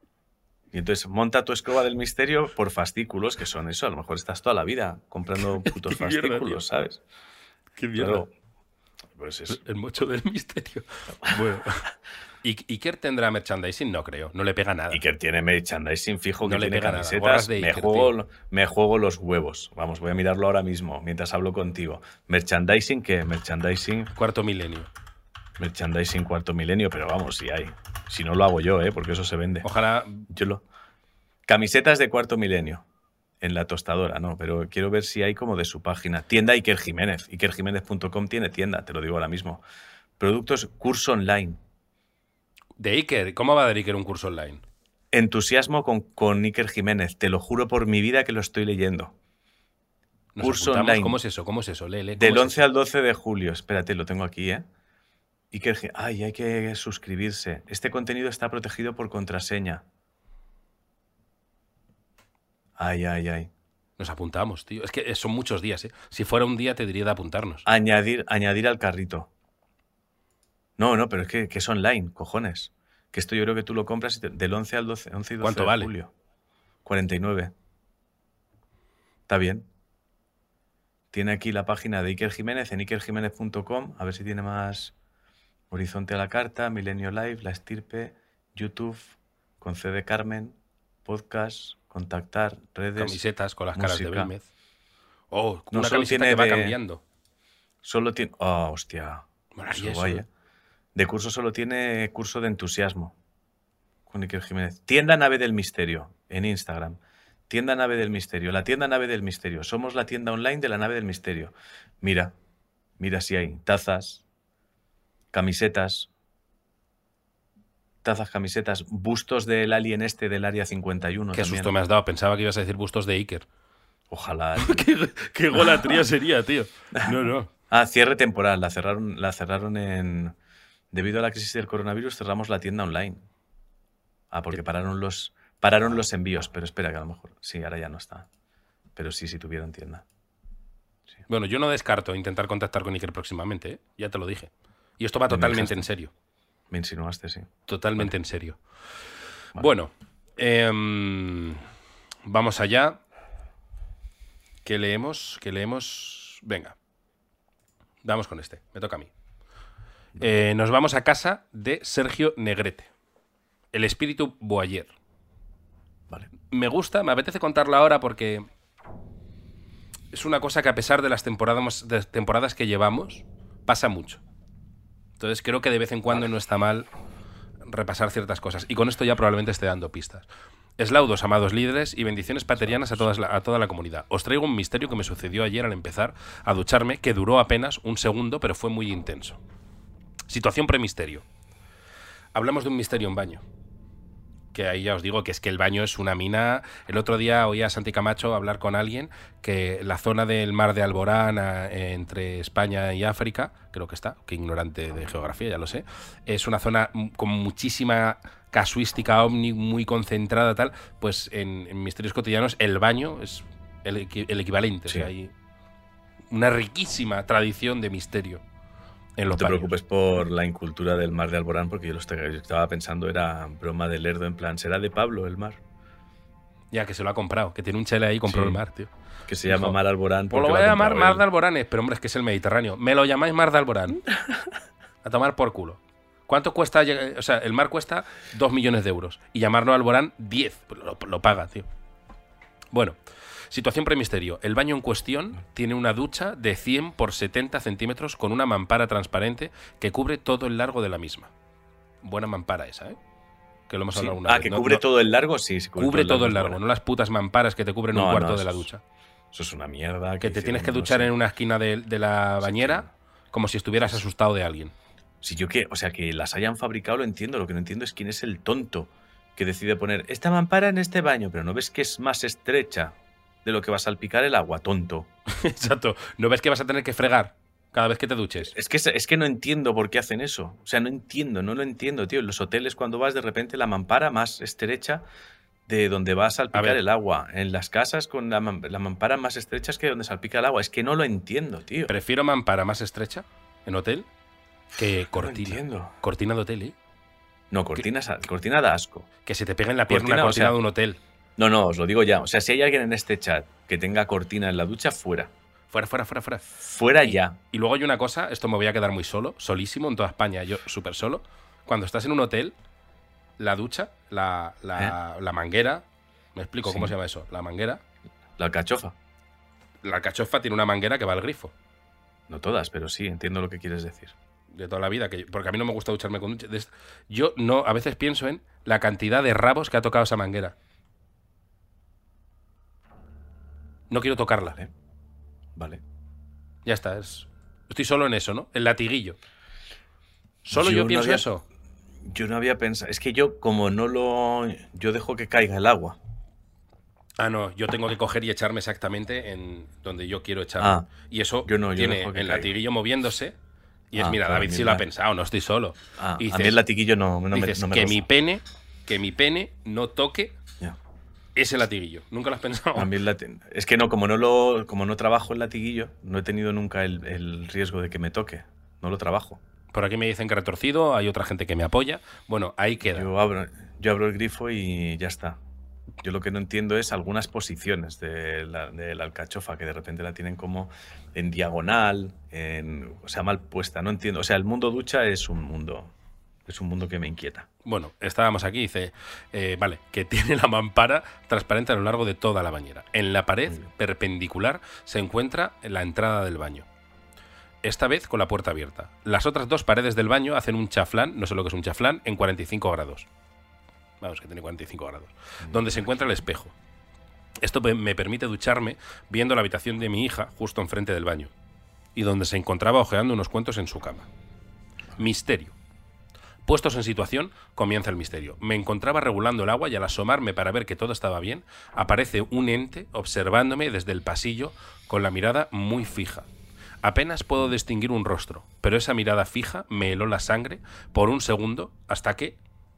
[SPEAKER 1] Y entonces monta tu escoba del misterio por fascículos, que son eso. A lo mejor estás toda la vida comprando putos fascículos,
[SPEAKER 2] mierda,
[SPEAKER 1] ¿sabes?
[SPEAKER 2] Qué mierda.
[SPEAKER 1] Claro. Pues es...
[SPEAKER 2] El mocho del misterio. Bueno. ¿Y Iker tendrá merchandising? No creo. No le pega nada.
[SPEAKER 1] Iker tiene merchandising fijo,
[SPEAKER 2] No
[SPEAKER 1] que
[SPEAKER 2] le
[SPEAKER 1] tiene
[SPEAKER 2] pega nada.
[SPEAKER 1] camisetas.
[SPEAKER 2] Gorras de
[SPEAKER 1] me,
[SPEAKER 2] Iker,
[SPEAKER 1] juego, me juego los huevos. Vamos, voy a mirarlo ahora mismo, mientras hablo contigo. ¿Merchandising qué? Merchandising...
[SPEAKER 2] Cuarto milenio.
[SPEAKER 1] Merchandising cuarto milenio, pero vamos, si hay. Si no lo hago yo, ¿eh? Porque eso se vende.
[SPEAKER 2] Ojalá...
[SPEAKER 1] Yo lo... Camisetas de cuarto milenio. En la tostadora, no, pero quiero ver si hay como de su página. Tienda Iker Jiménez. iker jiménez punto com tiene tienda, te lo digo ahora mismo. Productos, curso online.
[SPEAKER 2] De Iker, ¿cómo va a dar Iker un curso online?
[SPEAKER 1] Entusiasmo con, con Iker Jiménez, te lo juro por mi vida que lo estoy leyendo.
[SPEAKER 2] Nos
[SPEAKER 1] Curso
[SPEAKER 2] apuntamos.
[SPEAKER 1] online.
[SPEAKER 2] ¿Cómo es eso? ¿Cómo es eso? Lee, lee, ¿cómo
[SPEAKER 1] Del
[SPEAKER 2] es
[SPEAKER 1] once
[SPEAKER 2] eso?
[SPEAKER 1] al doce de julio. Espérate, lo tengo aquí, ¿eh? Iker Jiménez. Ay, hay que suscribirse. Este contenido está protegido por contraseña. Ay, ay, ay.
[SPEAKER 2] Nos apuntamos, tío. Es que son muchos días, ¿eh? Si fuera un día te diría de apuntarnos.
[SPEAKER 1] Añadir, añadir al carrito. No, no, pero es que, que es online, cojones. Que esto yo creo que tú lo compras y te- del once al doce, once y doce
[SPEAKER 2] ¿Cuánto
[SPEAKER 1] de
[SPEAKER 2] vale?
[SPEAKER 1] julio. cuarenta y nueve. Está bien. Tiene aquí la página de Iker Jiménez en iker jiménez punto com. A ver si tiene más. Horizonte a la carta, Milenio Live, La Estirpe, YouTube, con C de Carmen, podcast, contactar, redes.
[SPEAKER 2] Camisetas con las caras de
[SPEAKER 1] música.
[SPEAKER 2] Belmez. Oh,
[SPEAKER 1] No,
[SPEAKER 2] una
[SPEAKER 1] solo
[SPEAKER 2] camiseta
[SPEAKER 1] tiene
[SPEAKER 2] que va
[SPEAKER 1] de-
[SPEAKER 2] cambiando.
[SPEAKER 1] Solo tiene. Oh, hostia.
[SPEAKER 2] Molaría
[SPEAKER 1] Eso guay,
[SPEAKER 2] eso,
[SPEAKER 1] ¿eh? De curso solo tiene curso de entusiasmo. Con Iker Jiménez. Tienda Nave del Misterio en Instagram. Tienda Nave del Misterio. La tienda Nave del Misterio. Somos la tienda online de la Nave del Misterio. Mira. Mira si hay tazas, camisetas. Tazas, camisetas, bustos del alien este del Área cincuenta y uno
[SPEAKER 2] Qué
[SPEAKER 1] también.
[SPEAKER 2] susto me has dado. Pensaba que ibas a decir bustos de Iker.
[SPEAKER 1] Ojalá.
[SPEAKER 2] qué, qué golatría sería, tío. No, no.
[SPEAKER 1] Ah, cierre temporal. La cerraron, la cerraron en... Debido a la crisis del coronavirus cerramos la tienda online. Ah, porque pararon los, pararon los envíos. Pero espera, que a lo mejor... Sí, ahora ya no está. Pero sí, sí tuvieron tienda.
[SPEAKER 2] Bueno, yo no descarto intentar contactar con Iker próximamente, ¿eh? Ya te lo dije. Y esto va
[SPEAKER 1] Me
[SPEAKER 2] totalmente
[SPEAKER 1] dejaste.
[SPEAKER 2] en serio.
[SPEAKER 1] Me insinuaste, sí.
[SPEAKER 2] Totalmente en serio.
[SPEAKER 1] Vale.
[SPEAKER 2] Bueno, em, vamos allá. ¿Qué leemos? ¿Qué leemos? Venga. Vamos con este. Me toca a mí. Eh, nos vamos a casa de Sergio Negrete. El espíritu Boyer.
[SPEAKER 1] Vale.
[SPEAKER 2] Me gusta, me apetece contarlo ahora porque es una cosa que a pesar de las temporadas, de temporadas que llevamos, pasa mucho. Entonces creo que de vez en cuando no está mal repasar ciertas cosas. Y con esto ya probablemente esté dando pistas. Eslaudos, amados líderes, y bendiciones paterianas a, todas la, a toda la comunidad. Os traigo un misterio que me sucedió ayer al empezar a ducharme, que duró apenas un segundo, pero fue muy intenso. Situación premisterio. Hablamos de un misterio en baño. Que ahí ya os digo que es que el baño es una mina. El otro día oí a Santi Camacho hablar con alguien que la zona del mar de Alborán a, entre España y África, creo que está, que ignorante de geografía, ya lo sé, es una zona m- con muchísima casuística ovni, muy concentrada, tal. Pues en, en Misterios Cotidianos el baño es el, equi- el equivalente.
[SPEAKER 1] Sí.
[SPEAKER 2] O sea, hay una riquísima tradición de misterio en
[SPEAKER 1] No
[SPEAKER 2] los
[SPEAKER 1] te
[SPEAKER 2] baños.
[SPEAKER 1] preocupes por la incultura del mar de Alborán, porque yo lo estaba, yo estaba pensando, era broma de lerdo, en plan, ¿será de Pablo el mar?
[SPEAKER 2] Ya, que se lo ha comprado, que tiene un chale ahí y compró
[SPEAKER 1] Sí.
[SPEAKER 2] el mar, tío.
[SPEAKER 1] Que se
[SPEAKER 2] Dijo,
[SPEAKER 1] llama Mar Alborán.
[SPEAKER 2] Pues lo
[SPEAKER 1] porque
[SPEAKER 2] voy a
[SPEAKER 1] ha
[SPEAKER 2] llamar
[SPEAKER 1] comprado
[SPEAKER 2] Mar
[SPEAKER 1] él.
[SPEAKER 2] de Alboranes, pero hombre, es que es el Mediterráneo. Me lo llamáis Mar de Alborán. A tomar por culo. ¿Cuánto cuesta? lleg- O sea, el mar cuesta dos millones de euros. Y llamarlo Alborán, diez. Pues Lo, lo paga, tío. Bueno, situación premisterio. El baño en cuestión tiene una ducha de cien por setenta centímetros con una mampara transparente que cubre todo el largo de la misma. Buena mampara esa, ¿eh? Que lo hemos
[SPEAKER 1] Sí.
[SPEAKER 2] hablado una
[SPEAKER 1] Ah,
[SPEAKER 2] vez.
[SPEAKER 1] que
[SPEAKER 2] No-
[SPEAKER 1] cubre
[SPEAKER 2] no-
[SPEAKER 1] todo el largo, sí. sí
[SPEAKER 2] cubre todo el
[SPEAKER 1] es
[SPEAKER 2] largo,
[SPEAKER 1] buena.
[SPEAKER 2] no las putas mamparas que te cubren
[SPEAKER 1] No,
[SPEAKER 2] un
[SPEAKER 1] no,
[SPEAKER 2] cuarto de
[SPEAKER 1] eso
[SPEAKER 2] la
[SPEAKER 1] es-
[SPEAKER 2] ducha.
[SPEAKER 1] Eso es una mierda.
[SPEAKER 2] Que te
[SPEAKER 1] hicieron,
[SPEAKER 2] tienes que
[SPEAKER 1] no
[SPEAKER 2] duchar
[SPEAKER 1] sé.
[SPEAKER 2] en una esquina de, de la bañera como si estuvieras asustado de alguien.
[SPEAKER 1] Si yo que, o sea, que las hayan fabricado lo entiendo, lo que no entiendo es quién es el tonto que decide poner esta mampara en este baño, pero no ves que es más estrecha de lo que va a salpicar el agua, tonto.
[SPEAKER 2] Exacto. ¿No ves que vas a tener que fregar cada vez que te duches?
[SPEAKER 1] Es que, es que no entiendo por qué hacen eso. O sea, no entiendo, no lo entiendo, tío. En los hoteles cuando vas de repente la mampara más estrecha de donde va a salpicar
[SPEAKER 2] ver.
[SPEAKER 1] el agua. En las casas con la, mam- la mampara más estrecha que donde salpica el agua. Es que no lo entiendo, tío.
[SPEAKER 2] Prefiero mampara más estrecha en hotel que cortina.
[SPEAKER 1] entiendo.
[SPEAKER 2] Cortina de hotel, ¿eh?
[SPEAKER 1] No, cortina, sa- cortina da asco.
[SPEAKER 2] Que se te pegue en la pierna
[SPEAKER 1] Cortina,
[SPEAKER 2] una
[SPEAKER 1] o
[SPEAKER 2] cortina
[SPEAKER 1] sea-
[SPEAKER 2] de un hotel.
[SPEAKER 1] No, no, os lo digo ya. O sea, si hay alguien en este chat que tenga cortina en la ducha, fuera.
[SPEAKER 2] Fuera, fuera, fuera, fuera.
[SPEAKER 1] Fuera ya.
[SPEAKER 2] Y luego hay una cosa, esto me voy a quedar muy solo, solísimo en toda España, yo súper solo. Cuando estás en un hotel, la ducha, la, la, ¿Eh? la manguera, ¿me explico sí. cómo se llama eso? La manguera.
[SPEAKER 1] La alcachofa.
[SPEAKER 2] La alcachofa tiene una manguera que va al grifo.
[SPEAKER 1] No todas, pero sí, entiendo lo que quieres decir.
[SPEAKER 2] De toda la vida, que, porque a mí no me gusta ducharme con ducha. Yo no, a veces pienso en la cantidad de rabos que ha tocado esa manguera. No quiero tocarla.
[SPEAKER 1] Vale. Vale.
[SPEAKER 2] Ya está, es... estoy solo en eso, ¿no? El latiguillo. Solo yo, yo pienso
[SPEAKER 1] no había,
[SPEAKER 2] eso.
[SPEAKER 1] Yo no había pensado. Es que yo, como no lo. Yo dejo que caiga el agua.
[SPEAKER 2] Ah, no, yo tengo que coger y echarme exactamente en donde yo quiero echarme. Ah, y eso
[SPEAKER 1] yo no, yo
[SPEAKER 2] tiene
[SPEAKER 1] el
[SPEAKER 2] caiga. latiguillo moviéndose. Y es,
[SPEAKER 1] ah,
[SPEAKER 2] mira, David sí lo ha pensado, no estoy solo.
[SPEAKER 1] Ah,
[SPEAKER 2] y dices,
[SPEAKER 1] a mí el latiguillo no, no
[SPEAKER 2] dices,
[SPEAKER 1] me, no me
[SPEAKER 2] que
[SPEAKER 1] roza.
[SPEAKER 2] mi pene, que mi pene no toque
[SPEAKER 1] yeah.
[SPEAKER 2] ese latiguillo. ¿Nunca lo has pensado?
[SPEAKER 1] A mí el lati... Es que no, como no lo, como no trabajo el latiguillo, no he tenido nunca el, el riesgo de que me toque. No lo trabajo.
[SPEAKER 2] Por aquí me dicen que retorcido, hay otra gente que me apoya. Bueno, ahí queda.
[SPEAKER 1] Yo abro, yo abro el grifo y ya está. Yo lo que no entiendo es algunas posiciones de la, de la alcachofa que de repente la tienen como en diagonal, en, o sea, mal puesta. No entiendo. O sea, el mundo ducha es un mundo, es un mundo que me inquieta.
[SPEAKER 2] Bueno, estábamos aquí, dice, eh, vale, que tiene la mampara transparente a lo largo de toda la bañera. En la pared perpendicular se encuentra la entrada del baño. Esta vez con la puerta abierta. Las otras dos paredes del baño hacen un chaflán, no sé lo que es un chaflán, en cuarenta y cinco grados. Vamos, que tiene cuarenta y cinco grados. Donde se encuentra el espejo. Esto me permite ducharme viendo la habitación de mi hija justo enfrente del baño. Y donde se encontraba hojeando unos cuentos en su cama. Misterio. Puestos en situación, comienza el misterio. Me encontraba regulando el agua y al asomarme para ver que todo estaba bien, aparece un ente observándome desde el pasillo con la mirada muy fija. Apenas puedo distinguir un rostro, pero esa mirada fija me heló la sangre por un segundo hasta que...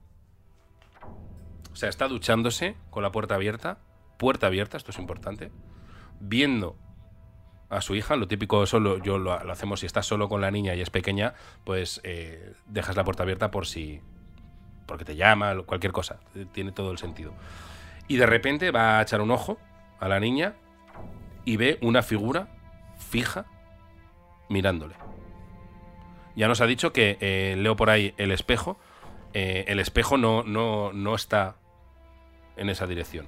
[SPEAKER 2] O sea, está duchándose con la puerta abierta, puerta abierta, esto es importante, viendo a su hija, lo típico solo, yo lo, lo hacemos si estás solo con la niña y es pequeña, pues eh, dejas la puerta abierta por si, porque te llama, cualquier cosa, tiene todo el sentido. Y de repente va a echar un ojo a la niña y ve una figura fija mirándole. Ya nos ha dicho que, eh, leo por ahí el espejo, eh, el espejo no, no, no está en esa dirección.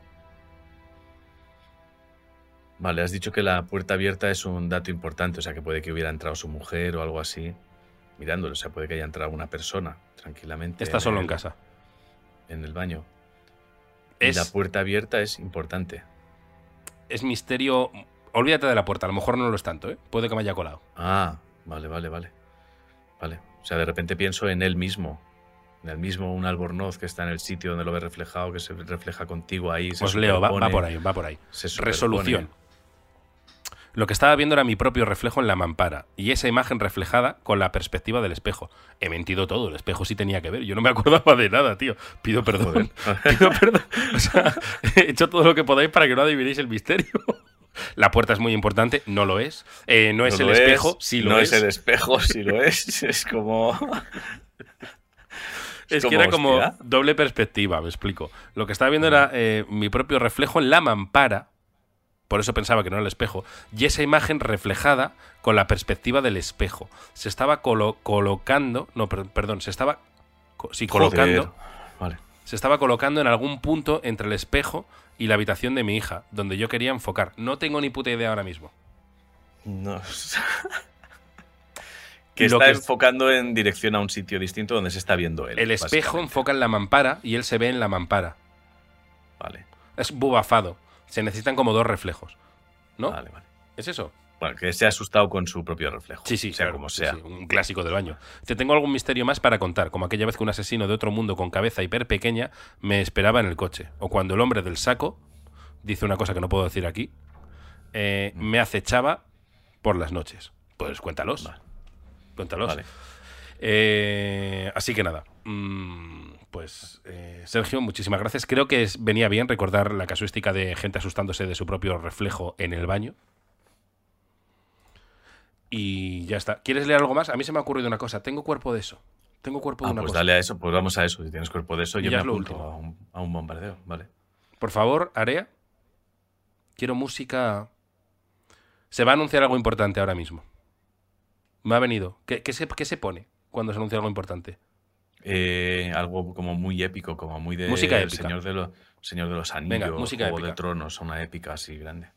[SPEAKER 1] Vale, has dicho que la puerta abierta es un dato importante, o sea que puede que hubiera entrado su mujer o algo así mirándolo, o sea puede que haya entrado una persona tranquilamente.
[SPEAKER 2] Está
[SPEAKER 1] en
[SPEAKER 2] solo
[SPEAKER 1] el,
[SPEAKER 2] en casa.
[SPEAKER 1] En el baño.
[SPEAKER 2] Es,
[SPEAKER 1] y la puerta abierta es importante.
[SPEAKER 2] Es misterio. Olvídate de la puerta, a lo mejor no lo es tanto, ¿eh? Puede que me haya colado.
[SPEAKER 1] Ah, vale, vale, vale. Vale, o sea, de repente pienso en él mismo. En el mismo un albornoz que está en el sitio donde lo ves reflejado, que se refleja contigo ahí.
[SPEAKER 2] Pues leo, va, va por ahí, va por ahí. Resolución. Lo que estaba viendo era mi propio reflejo en la mampara y esa imagen reflejada con la perspectiva del espejo. He mentido todo, el espejo sí tenía que ver. Yo no me acordaba de nada, tío. Pido perdón. Pido perdón. O sea, he hecho todo lo que podáis para que no adivinéis el misterio. La puerta es muy importante, no lo es. Eh, no es
[SPEAKER 1] no
[SPEAKER 2] el
[SPEAKER 1] es,
[SPEAKER 2] espejo, sí lo
[SPEAKER 1] no
[SPEAKER 2] es.
[SPEAKER 1] No es el espejo, sí lo es. Es como...
[SPEAKER 2] Es, es que era como hostia. Doble perspectiva, me explico. Lo que estaba viendo era eh, mi propio reflejo en la mampara, por eso pensaba que no era el espejo, y esa imagen reflejada con la perspectiva del espejo. Se estaba colo colocando, no, per perdón, se estaba co sí, colocando,
[SPEAKER 1] vale.
[SPEAKER 2] se estaba colocando en algún punto entre el espejo y la habitación de mi hija, donde yo quería enfocar. No tengo ni puta idea ahora mismo.
[SPEAKER 1] No. Que está que enfocando en dirección a un sitio distinto donde se está viendo él.
[SPEAKER 2] El espejo enfoca en la mampara y él se ve en la mampara.
[SPEAKER 1] Vale.
[SPEAKER 2] Es bubafado. Se necesitan como dos reflejos, ¿no?
[SPEAKER 1] Vale, vale.
[SPEAKER 2] ¿Es eso?
[SPEAKER 1] Bueno, que se ha asustado con su propio reflejo.
[SPEAKER 2] Sí, sí,
[SPEAKER 1] sea
[SPEAKER 2] claro,
[SPEAKER 1] como
[SPEAKER 2] sí,
[SPEAKER 1] sea.
[SPEAKER 2] Sí, un clásico del baño. Te tengo algún misterio más para contar, como aquella vez que un asesino de otro mundo con cabeza hiper pequeña me esperaba en el coche. O cuando el hombre del saco, dice una cosa que no puedo decir aquí, eh, mm. me acechaba por las noches. Pues cuéntalos.
[SPEAKER 1] Vale.
[SPEAKER 2] Cuéntalos.
[SPEAKER 1] Vale.
[SPEAKER 2] Eh, así que nada. Mmm, pues, eh, Sergio, muchísimas gracias. Creo que es, venía bien recordar la casuística de gente asustándose de su propio reflejo en el baño. Y ya está. ¿Quieres leer algo más? A mí se me ha ocurrido una cosa. Tengo cuerpo de eso. Tengo cuerpo de
[SPEAKER 1] ah,
[SPEAKER 2] una
[SPEAKER 1] pues
[SPEAKER 2] cosa.
[SPEAKER 1] Dale a eso. Pues vamos a eso. Si tienes cuerpo de eso,
[SPEAKER 2] y
[SPEAKER 1] yo
[SPEAKER 2] ya
[SPEAKER 1] me
[SPEAKER 2] es lo
[SPEAKER 1] apunto
[SPEAKER 2] último.
[SPEAKER 1] a un, a un bombardeo. Vale.
[SPEAKER 2] Por favor, Area. Quiero música... Se va a anunciar algo importante ahora mismo. Me ha venido. ¿Qué, qué, se, qué se pone cuando se anuncia algo importante?
[SPEAKER 1] Eh, algo como muy épico, como muy de
[SPEAKER 2] Música
[SPEAKER 1] el
[SPEAKER 2] épica.
[SPEAKER 1] Señor de, los, Señor de los Anillos,
[SPEAKER 2] Venga, música
[SPEAKER 1] Juego
[SPEAKER 2] épica.
[SPEAKER 1] de Tronos, una épica así grande.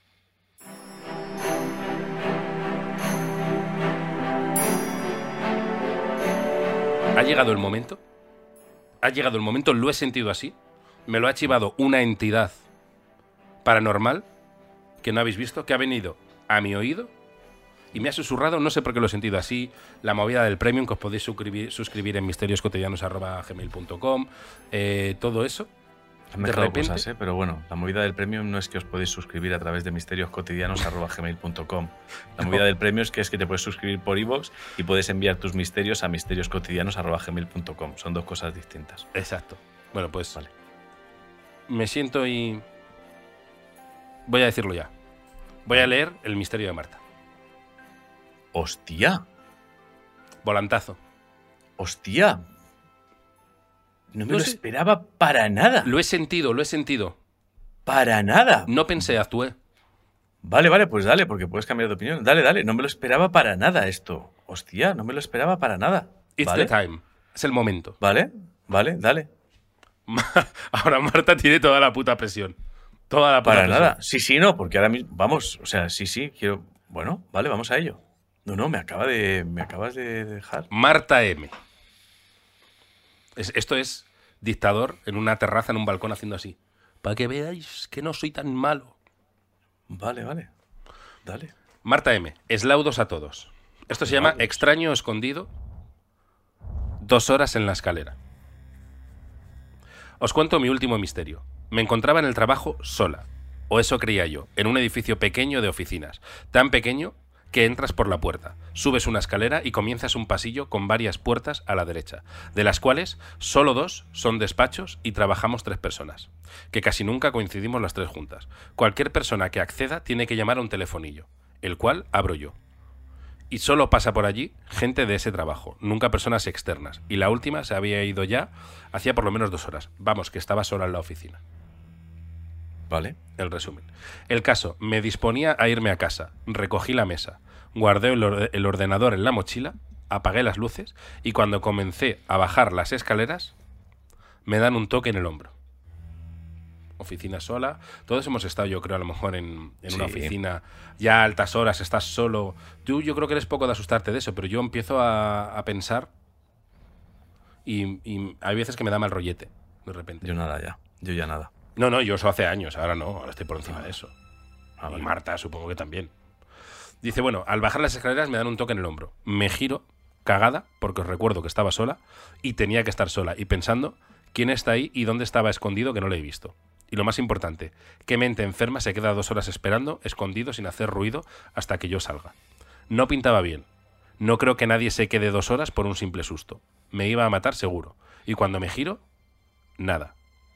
[SPEAKER 2] ¿Ha llegado el momento? ¿Ha llegado el momento? Lo he sentido así. Me lo ha chivado una entidad paranormal que no habéis visto, que ha venido a mi oído y me ha susurrado, no sé por qué lo he sentido así, la movida del Premium, que os podéis suscribir, suscribir en misterioscotidianos arroba gmail punto com, eh, todo eso.
[SPEAKER 1] Han mezclado cosas, ¿eh? Pero bueno, la movida del Premium no es que os podéis suscribir a través de misterioscotidianos arroba gmail punto com. La movida
[SPEAKER 2] No.
[SPEAKER 1] del Premium es que es que te puedes suscribir por iVoox y puedes enviar tus misterios a misterioscotidianos arroba gmail punto com. Son dos cosas distintas.
[SPEAKER 2] Exacto. Bueno, pues
[SPEAKER 1] Vale.
[SPEAKER 2] me siento y... Voy a decirlo ya. Voy a leer El misterio de Marta.
[SPEAKER 1] ¡Hostia!
[SPEAKER 2] Volantazo.
[SPEAKER 1] ¡Hostia! No me
[SPEAKER 2] No
[SPEAKER 1] lo
[SPEAKER 2] sé.
[SPEAKER 1] esperaba para nada.
[SPEAKER 2] Lo he sentido, lo he sentido.
[SPEAKER 1] Para nada.
[SPEAKER 2] No pensé, actué.
[SPEAKER 1] Vale, vale, pues dale, porque puedes cambiar de opinión. Dale, dale, no me lo esperaba para nada esto. Hostia, no me lo esperaba para nada.
[SPEAKER 2] It's
[SPEAKER 1] ¿Vale?
[SPEAKER 2] the time. Es el momento.
[SPEAKER 1] Vale, vale, dale.
[SPEAKER 2] Ahora Marta tiene toda la puta presión. Toda la puta
[SPEAKER 1] Para
[SPEAKER 2] presión.
[SPEAKER 1] nada. Sí, sí, no, porque ahora mismo, vamos, o sea, sí, sí, quiero... Bueno, vale, vamos a ello. No, no, me acaba de... Me acabas de dejar.
[SPEAKER 2] Marta M. Es- esto es dictador en una terraza, en un balcón, haciendo así. Para que veáis que no soy tan malo.
[SPEAKER 1] Vale, vale. Dale.
[SPEAKER 2] Marta M. Eslaudos a todos. Esto se llama
[SPEAKER 1] Eslaudos.
[SPEAKER 2] Extraño escondido. Dos horas en la escalera. Os cuento mi último misterio. Me encontraba en el trabajo sola, o eso creía yo, en un edificio pequeño de oficinas, tan pequeño que entras por la puerta, subes una escalera y comienzas un pasillo con varias puertas a la derecha, de las cuales solo dos son despachos y trabajamos tres personas, que casi nunca coincidimos las tres juntas. Cualquier persona que acceda tiene que llamar a un telefonillo, el cual abro yo. Y solo pasa por allí gente de ese trabajo, nunca personas externas. Y la última se había ido ya hacía por lo menos dos horas. Vamos, que estaba sola en la oficina.
[SPEAKER 1] Vale.
[SPEAKER 2] El resumen. El caso, me disponía a irme a casa, recogí la mesa, guardé el, orde- el ordenador en la mochila, apagué las luces y cuando comencé a bajar las escaleras, me dan un toque en el hombro. Oficina sola. Todos hemos estado, yo creo, a lo mejor en, en una
[SPEAKER 1] Sí.
[SPEAKER 2] oficina ya a altas horas, estás solo. Tú, yo creo que eres poco de asustarte de eso, pero yo empiezo a, a pensar y, y hay veces que me da mal rollete, de repente.
[SPEAKER 1] Yo nada ya. Yo ya nada.
[SPEAKER 2] No, no, yo eso hace años, ahora no, ahora estoy por encima
[SPEAKER 1] Ah.
[SPEAKER 2] de eso.
[SPEAKER 1] Ah,
[SPEAKER 2] Y
[SPEAKER 1] vale.
[SPEAKER 2] Marta, supongo que también. Dice, bueno, al bajar las escaleras me dan un toque en el hombro. Me giro, cagada, porque os recuerdo que estaba sola y tenía que estar sola. Y pensando, ¿quién está ahí y dónde estaba escondido que no le he visto? Y lo más importante, ¿qué mente enferma se queda dos horas esperando, escondido, sin hacer ruido, hasta que yo salga? No pintaba bien. No creo que nadie se quede dos horas por un simple susto. Me iba a matar seguro. Y cuando me giro, nada.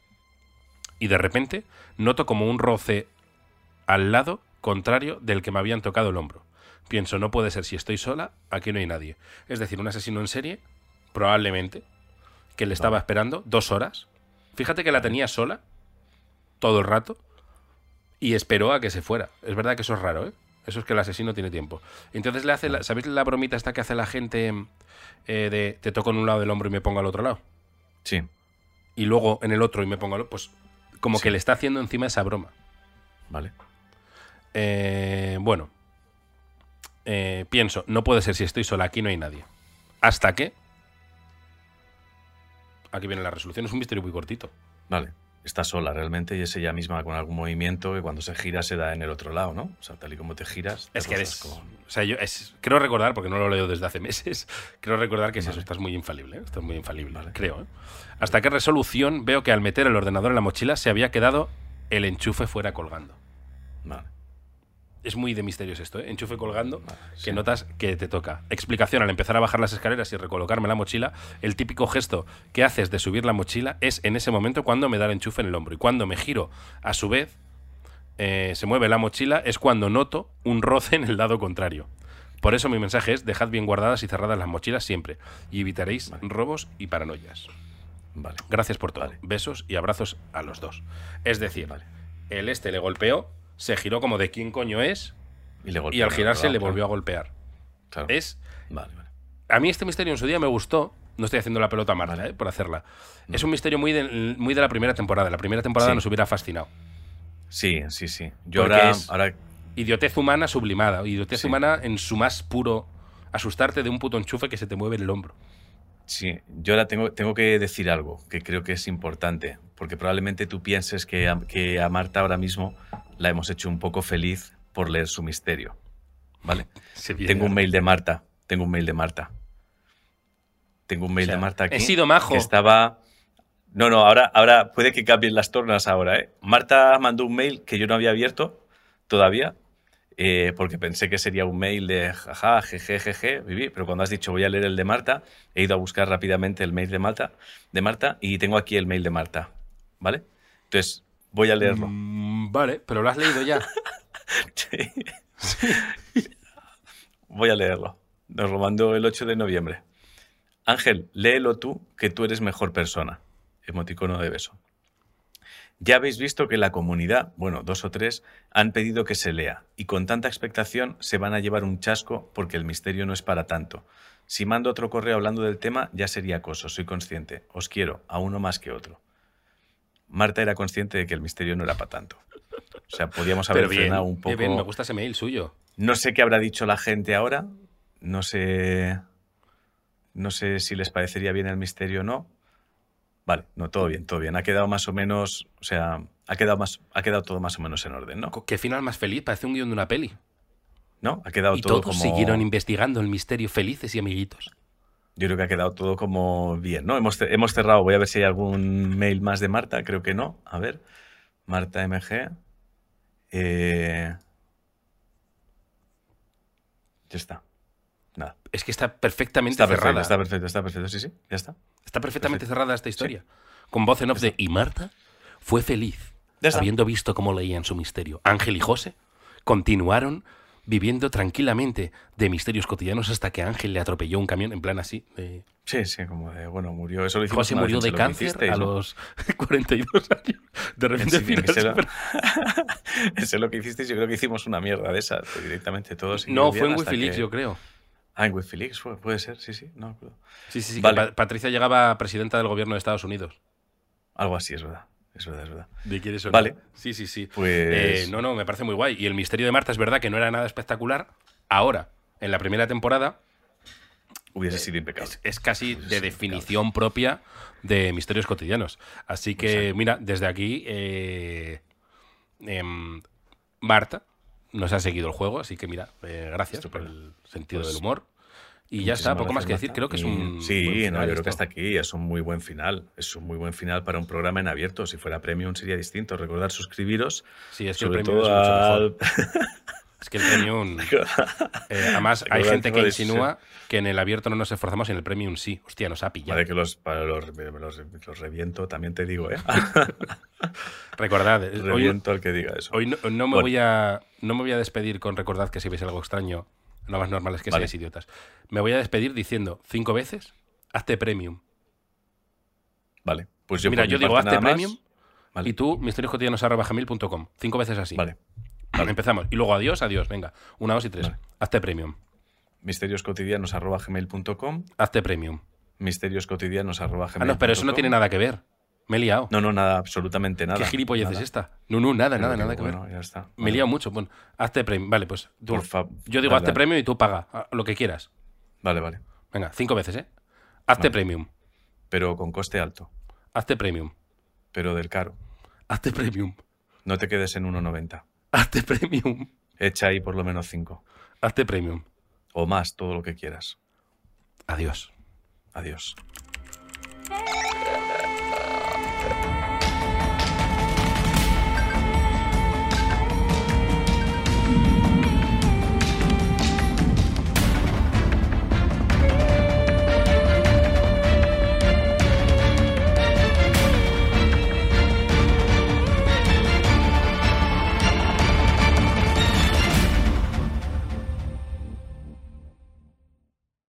[SPEAKER 2] Y de repente noto como un roce al lado contrario del que me habían tocado el hombro. Pienso, no puede ser, si estoy sola, aquí no hay nadie. Es decir, un asesino en serie, probablemente, que le estaba esperando dos horas. Fíjate que la tenía sola todo el rato y esperó a que se fuera. Es verdad que eso es raro, ¿eh? Eso es que el asesino tiene tiempo. Entonces le hace, la, ¿sabéis la bromita esta que hace la gente eh, de te toco en un lado del hombro y me pongo al otro lado?
[SPEAKER 1] Sí.
[SPEAKER 2] Y luego en el otro y me pongo al otro, pues como
[SPEAKER 1] Sí.
[SPEAKER 2] que le está haciendo encima esa broma.
[SPEAKER 1] Vale.
[SPEAKER 2] Eh, bueno, eh, pienso, no puede ser, si estoy sola, aquí no hay nadie. Hasta que... Aquí viene la resolución, es un misterio muy cortito.
[SPEAKER 1] Vale. Está sola realmente y es ella misma con algún movimiento que cuando se gira se da en el otro lado, ¿no? O sea, tal y como te giras. te
[SPEAKER 2] Es que
[SPEAKER 1] rozas
[SPEAKER 2] eres...
[SPEAKER 1] con-
[SPEAKER 2] O sea, yo es, creo recordar, porque no lo leo desde hace meses, creo recordar que es
[SPEAKER 1] Vale.
[SPEAKER 2] eso, estás muy infalible, ¿eh? Estás muy infalible,
[SPEAKER 1] Vale.
[SPEAKER 2] creo. ¿eh? Hasta que resolución veo que al meter el ordenador en la mochila se había quedado el enchufe fuera colgando.
[SPEAKER 1] Vale.
[SPEAKER 2] Es muy de misterios esto, ¿eh? Enchufe colgando,
[SPEAKER 1] Vale,
[SPEAKER 2] que
[SPEAKER 1] sí.
[SPEAKER 2] notas que te toca. Explicación, al empezar a bajar las escaleras y recolocarme la mochila, el típico gesto que haces de subir la mochila es en ese momento cuando me da el enchufe en el hombro. Y cuando me giro, a su vez, eh, se mueve la mochila, es cuando noto un roce en el lado contrario. Por eso mi mensaje es, dejad bien guardadas y cerradas las mochilas siempre, y evitaréis
[SPEAKER 1] Vale.
[SPEAKER 2] robos y paranoias.
[SPEAKER 1] Vale.
[SPEAKER 2] Gracias por todo.
[SPEAKER 1] Vale.
[SPEAKER 2] Besos y abrazos a los dos. Es decir,
[SPEAKER 1] Vale.
[SPEAKER 2] el este le golpeó, se giró como de quién coño es,
[SPEAKER 1] Y, le
[SPEAKER 2] y al girarse
[SPEAKER 1] lado,
[SPEAKER 2] le
[SPEAKER 1] claro.
[SPEAKER 2] volvió a golpear.
[SPEAKER 1] Claro.
[SPEAKER 2] Es...
[SPEAKER 1] Vale, vale.
[SPEAKER 2] A mí este misterio en su día me gustó. No estoy haciendo la pelota a Marta,
[SPEAKER 1] Vale.
[SPEAKER 2] ¿eh? Por hacerla.
[SPEAKER 1] No.
[SPEAKER 2] Es un misterio muy de, muy de la primera temporada. La primera temporada
[SPEAKER 1] Sí.
[SPEAKER 2] nos hubiera fascinado.
[SPEAKER 1] Sí, sí, sí. Yo
[SPEAKER 2] Porque
[SPEAKER 1] ahora,
[SPEAKER 2] es-
[SPEAKER 1] ahora...
[SPEAKER 2] Idiotez humana sublimada. Idiotez
[SPEAKER 1] Sí.
[SPEAKER 2] humana en su más puro... Asustarte de un puto enchufe que se te mueve en el hombro.
[SPEAKER 1] Sí, yo ahora tengo, tengo que decir algo que creo que es importante, porque probablemente tú pienses que a, que a Marta ahora mismo la hemos hecho un poco feliz por leer su misterio, ¿vale?
[SPEAKER 2] Se viene
[SPEAKER 1] Tengo un
[SPEAKER 2] harto.
[SPEAKER 1] mail de Marta, tengo un mail de Marta. Tengo un mail
[SPEAKER 2] O sea,
[SPEAKER 1] de Marta aquí.
[SPEAKER 2] he sido majo.
[SPEAKER 1] Que estaba... No, no, ahora, ahora puede que cambien las tornas ahora, ¿eh? Marta mandó un mail que yo no había abierto todavía, eh, porque pensé que sería un mail de jaja, jeje, jeje, viví, pero cuando has dicho voy a leer el de Marta, he ido a buscar rápidamente el mail de Marta, de Marta y tengo aquí el mail de Marta, ¿vale? Entonces, voy a leerlo.
[SPEAKER 2] Mm, vale, pero lo has leído ya.
[SPEAKER 1] Voy a leerlo. Nos lo mandó el ocho de noviembre. Ángel, léelo tú, que tú eres mejor persona. Emoticono de beso. Ya habéis visto que la comunidad, bueno, dos o tres, han pedido que se lea, y con tanta expectación se van a llevar un chasco porque el misterio no es para tanto. Si mando otro correo hablando del tema, ya sería acoso, soy consciente. Os quiero, a uno más que otro. Marta era consciente de que el misterio no era para tanto. O sea, podíamos haber
[SPEAKER 2] Pero bien,
[SPEAKER 1] frenado un poco...
[SPEAKER 2] bien, me gusta ese mail suyo.
[SPEAKER 1] No sé qué habrá dicho la gente ahora. No sé. No sé si les parecería bien el misterio o no. Vale, no, todo bien, todo bien. Ha quedado más o menos. O sea, ha quedado más, ha quedado todo más o menos en orden, ¿no?
[SPEAKER 2] Qué final más feliz, parece un guión de una peli.
[SPEAKER 1] ¿No? Ha quedado
[SPEAKER 2] Y
[SPEAKER 1] todo
[SPEAKER 2] todos
[SPEAKER 1] como.
[SPEAKER 2] siguieron investigando el misterio felices y amiguitos.
[SPEAKER 1] Yo creo que ha quedado todo como bien, ¿no? Hemos, hemos cerrado. Voy a ver si hay algún mail más de Marta. Creo que no. A ver. Marta M G. Eh... Ya está. Nada.
[SPEAKER 2] Es que está perfectamente
[SPEAKER 1] Está perfecto,
[SPEAKER 2] cerrada.
[SPEAKER 1] está perfecto, está perfecto. Sí, sí, ya está.
[SPEAKER 2] Está perfectamente
[SPEAKER 1] Perfecto.
[SPEAKER 2] cerrada esta historia. Con voz en off de... Y Marta fue feliz,
[SPEAKER 1] Ya está.
[SPEAKER 2] habiendo visto cómo leían su misterio. Ángel y José continuaron viviendo tranquilamente de misterios cotidianos hasta que Ángel le atropelló un camión, en plan así. De...
[SPEAKER 1] Sí, sí, como de, bueno, murió. Eso lo hicimos
[SPEAKER 2] José
[SPEAKER 1] una vez
[SPEAKER 2] murió
[SPEAKER 1] en
[SPEAKER 2] de
[SPEAKER 1] Sé lo que
[SPEAKER 2] cáncer
[SPEAKER 1] hicisteis,
[SPEAKER 2] a
[SPEAKER 1] ¿no?
[SPEAKER 2] los cuarenta y dos años. De repente
[SPEAKER 1] En
[SPEAKER 2] final
[SPEAKER 1] sí, que sé lo-
[SPEAKER 2] súper-
[SPEAKER 1] Eso es lo que hicisteis. Yo creo que hicimos una mierda de esas, pues, directamente todos. y
[SPEAKER 2] No,
[SPEAKER 1] bien
[SPEAKER 2] fue en
[SPEAKER 1] hasta
[SPEAKER 2] Wikileaks,
[SPEAKER 1] que-
[SPEAKER 2] yo creo.
[SPEAKER 1] Ah, en Wikileaks fue, puede ser, sí, sí, no me acuerdo.
[SPEAKER 2] Sí, sí, sí.
[SPEAKER 1] Vale.
[SPEAKER 2] Que Pa- Patricia llegaba presidenta del gobierno de Estados Unidos.
[SPEAKER 1] Algo así, es verdad. Es verdad, es verdad.
[SPEAKER 2] ¿De quién es eso?
[SPEAKER 1] Vale.
[SPEAKER 2] Sí, sí, sí.
[SPEAKER 1] Pues-
[SPEAKER 2] Eh, no, no, me parece muy guay. Y el misterio de Marta es verdad que no era nada espectacular. Ahora, en la primera temporada,
[SPEAKER 1] Hubiese sido impecable.
[SPEAKER 2] es, es casi
[SPEAKER 1] Hubiese
[SPEAKER 2] de
[SPEAKER 1] sido
[SPEAKER 2] definición propia de misterios cotidianos. Así que,
[SPEAKER 1] Exacto.
[SPEAKER 2] mira, desde aquí, eh, em, Marta nos ha seguido el juego. Así que, mira, eh, gracias por
[SPEAKER 1] Estupendo.
[SPEAKER 2] el sentido
[SPEAKER 1] Pues,
[SPEAKER 2] del humor. Y ya está,
[SPEAKER 1] Muchísimas
[SPEAKER 2] poco más que
[SPEAKER 1] gracias,
[SPEAKER 2] decir.
[SPEAKER 1] Marta.
[SPEAKER 2] Creo que es
[SPEAKER 1] Y-
[SPEAKER 2] un.
[SPEAKER 1] Sí,
[SPEAKER 2] buen
[SPEAKER 1] no,
[SPEAKER 2] final
[SPEAKER 1] yo creo
[SPEAKER 2] esto.
[SPEAKER 1] que hasta aquí es un muy buen final. Es un muy buen final para un programa en abierto. Si fuera premium sería distinto. Recordar suscribiros.
[SPEAKER 2] Sí, es que el
[SPEAKER 1] sobre
[SPEAKER 2] premium
[SPEAKER 1] todo
[SPEAKER 2] es mucho
[SPEAKER 1] al...
[SPEAKER 2] Es que el premium. Eh, además, hay
[SPEAKER 1] Recordad
[SPEAKER 2] gente
[SPEAKER 1] que
[SPEAKER 2] que
[SPEAKER 1] podéis-
[SPEAKER 2] insinúa que en el abierto no nos esforzamos y en el premium sí. Hostia, nos ha pillado.
[SPEAKER 1] Vale, que los, para los, me los, los reviento, también te digo, ¿eh?
[SPEAKER 2] Recordad, eh, hoy,
[SPEAKER 1] reviento al que diga eso.
[SPEAKER 2] hoy no, no me
[SPEAKER 1] Bueno.
[SPEAKER 2] voy a, no me voy a despedir con recordad que si veis algo extraño, lo más normal es que
[SPEAKER 1] Vale.
[SPEAKER 2] seáis idiotas. Me voy a despedir diciendo cinco veces, hazte premium.
[SPEAKER 1] Vale, pues yo
[SPEAKER 2] Mira,
[SPEAKER 1] por mi
[SPEAKER 2] yo digo
[SPEAKER 1] parte
[SPEAKER 2] hazte
[SPEAKER 1] nada más.
[SPEAKER 2] premium
[SPEAKER 1] Vale.
[SPEAKER 2] y tú misterioscotidianos arroba gmail punto com. Cinco veces así.
[SPEAKER 1] Vale.
[SPEAKER 2] Empezamos. Y luego adiós, adiós. Venga, una, dos y tres.
[SPEAKER 1] Vale.
[SPEAKER 2] Hazte premium.
[SPEAKER 1] misterioscotidianos arroba gmail punto com,
[SPEAKER 2] Hazte premium.
[SPEAKER 1] misterioscotidianos arroba gmail
[SPEAKER 2] Ah, no, pero eso no tiene nada que ver. Me he liado.
[SPEAKER 1] No, no, nada, absolutamente nada.
[SPEAKER 2] ¿Qué gilipollez
[SPEAKER 1] nada.
[SPEAKER 2] es esta? No, no, nada,
[SPEAKER 1] Pero
[SPEAKER 2] nada,
[SPEAKER 1] que
[SPEAKER 2] nada que ver.
[SPEAKER 1] bueno, ya está.
[SPEAKER 2] Me he
[SPEAKER 1] Vale.
[SPEAKER 2] liado mucho. Bueno, hazte premium. Vale, pues tú-
[SPEAKER 1] Por fa-
[SPEAKER 2] yo digo
[SPEAKER 1] dale,
[SPEAKER 2] hazte
[SPEAKER 1] dale.
[SPEAKER 2] premium y tú paga ah, lo que quieras.
[SPEAKER 1] Vale, vale.
[SPEAKER 2] Venga, cinco veces, ¿eh? Hazte
[SPEAKER 1] Vale.
[SPEAKER 2] premium.
[SPEAKER 1] Pero con coste alto.
[SPEAKER 2] Hazte premium.
[SPEAKER 1] Pero del caro.
[SPEAKER 2] Hazte premium.
[SPEAKER 1] No te quedes en uno noventa.
[SPEAKER 2] Hazte premium.
[SPEAKER 1] Echa ahí por lo menos cinco.
[SPEAKER 2] Hazte premium.
[SPEAKER 1] O más, todo lo que quieras.
[SPEAKER 2] Adiós.
[SPEAKER 1] Adiós.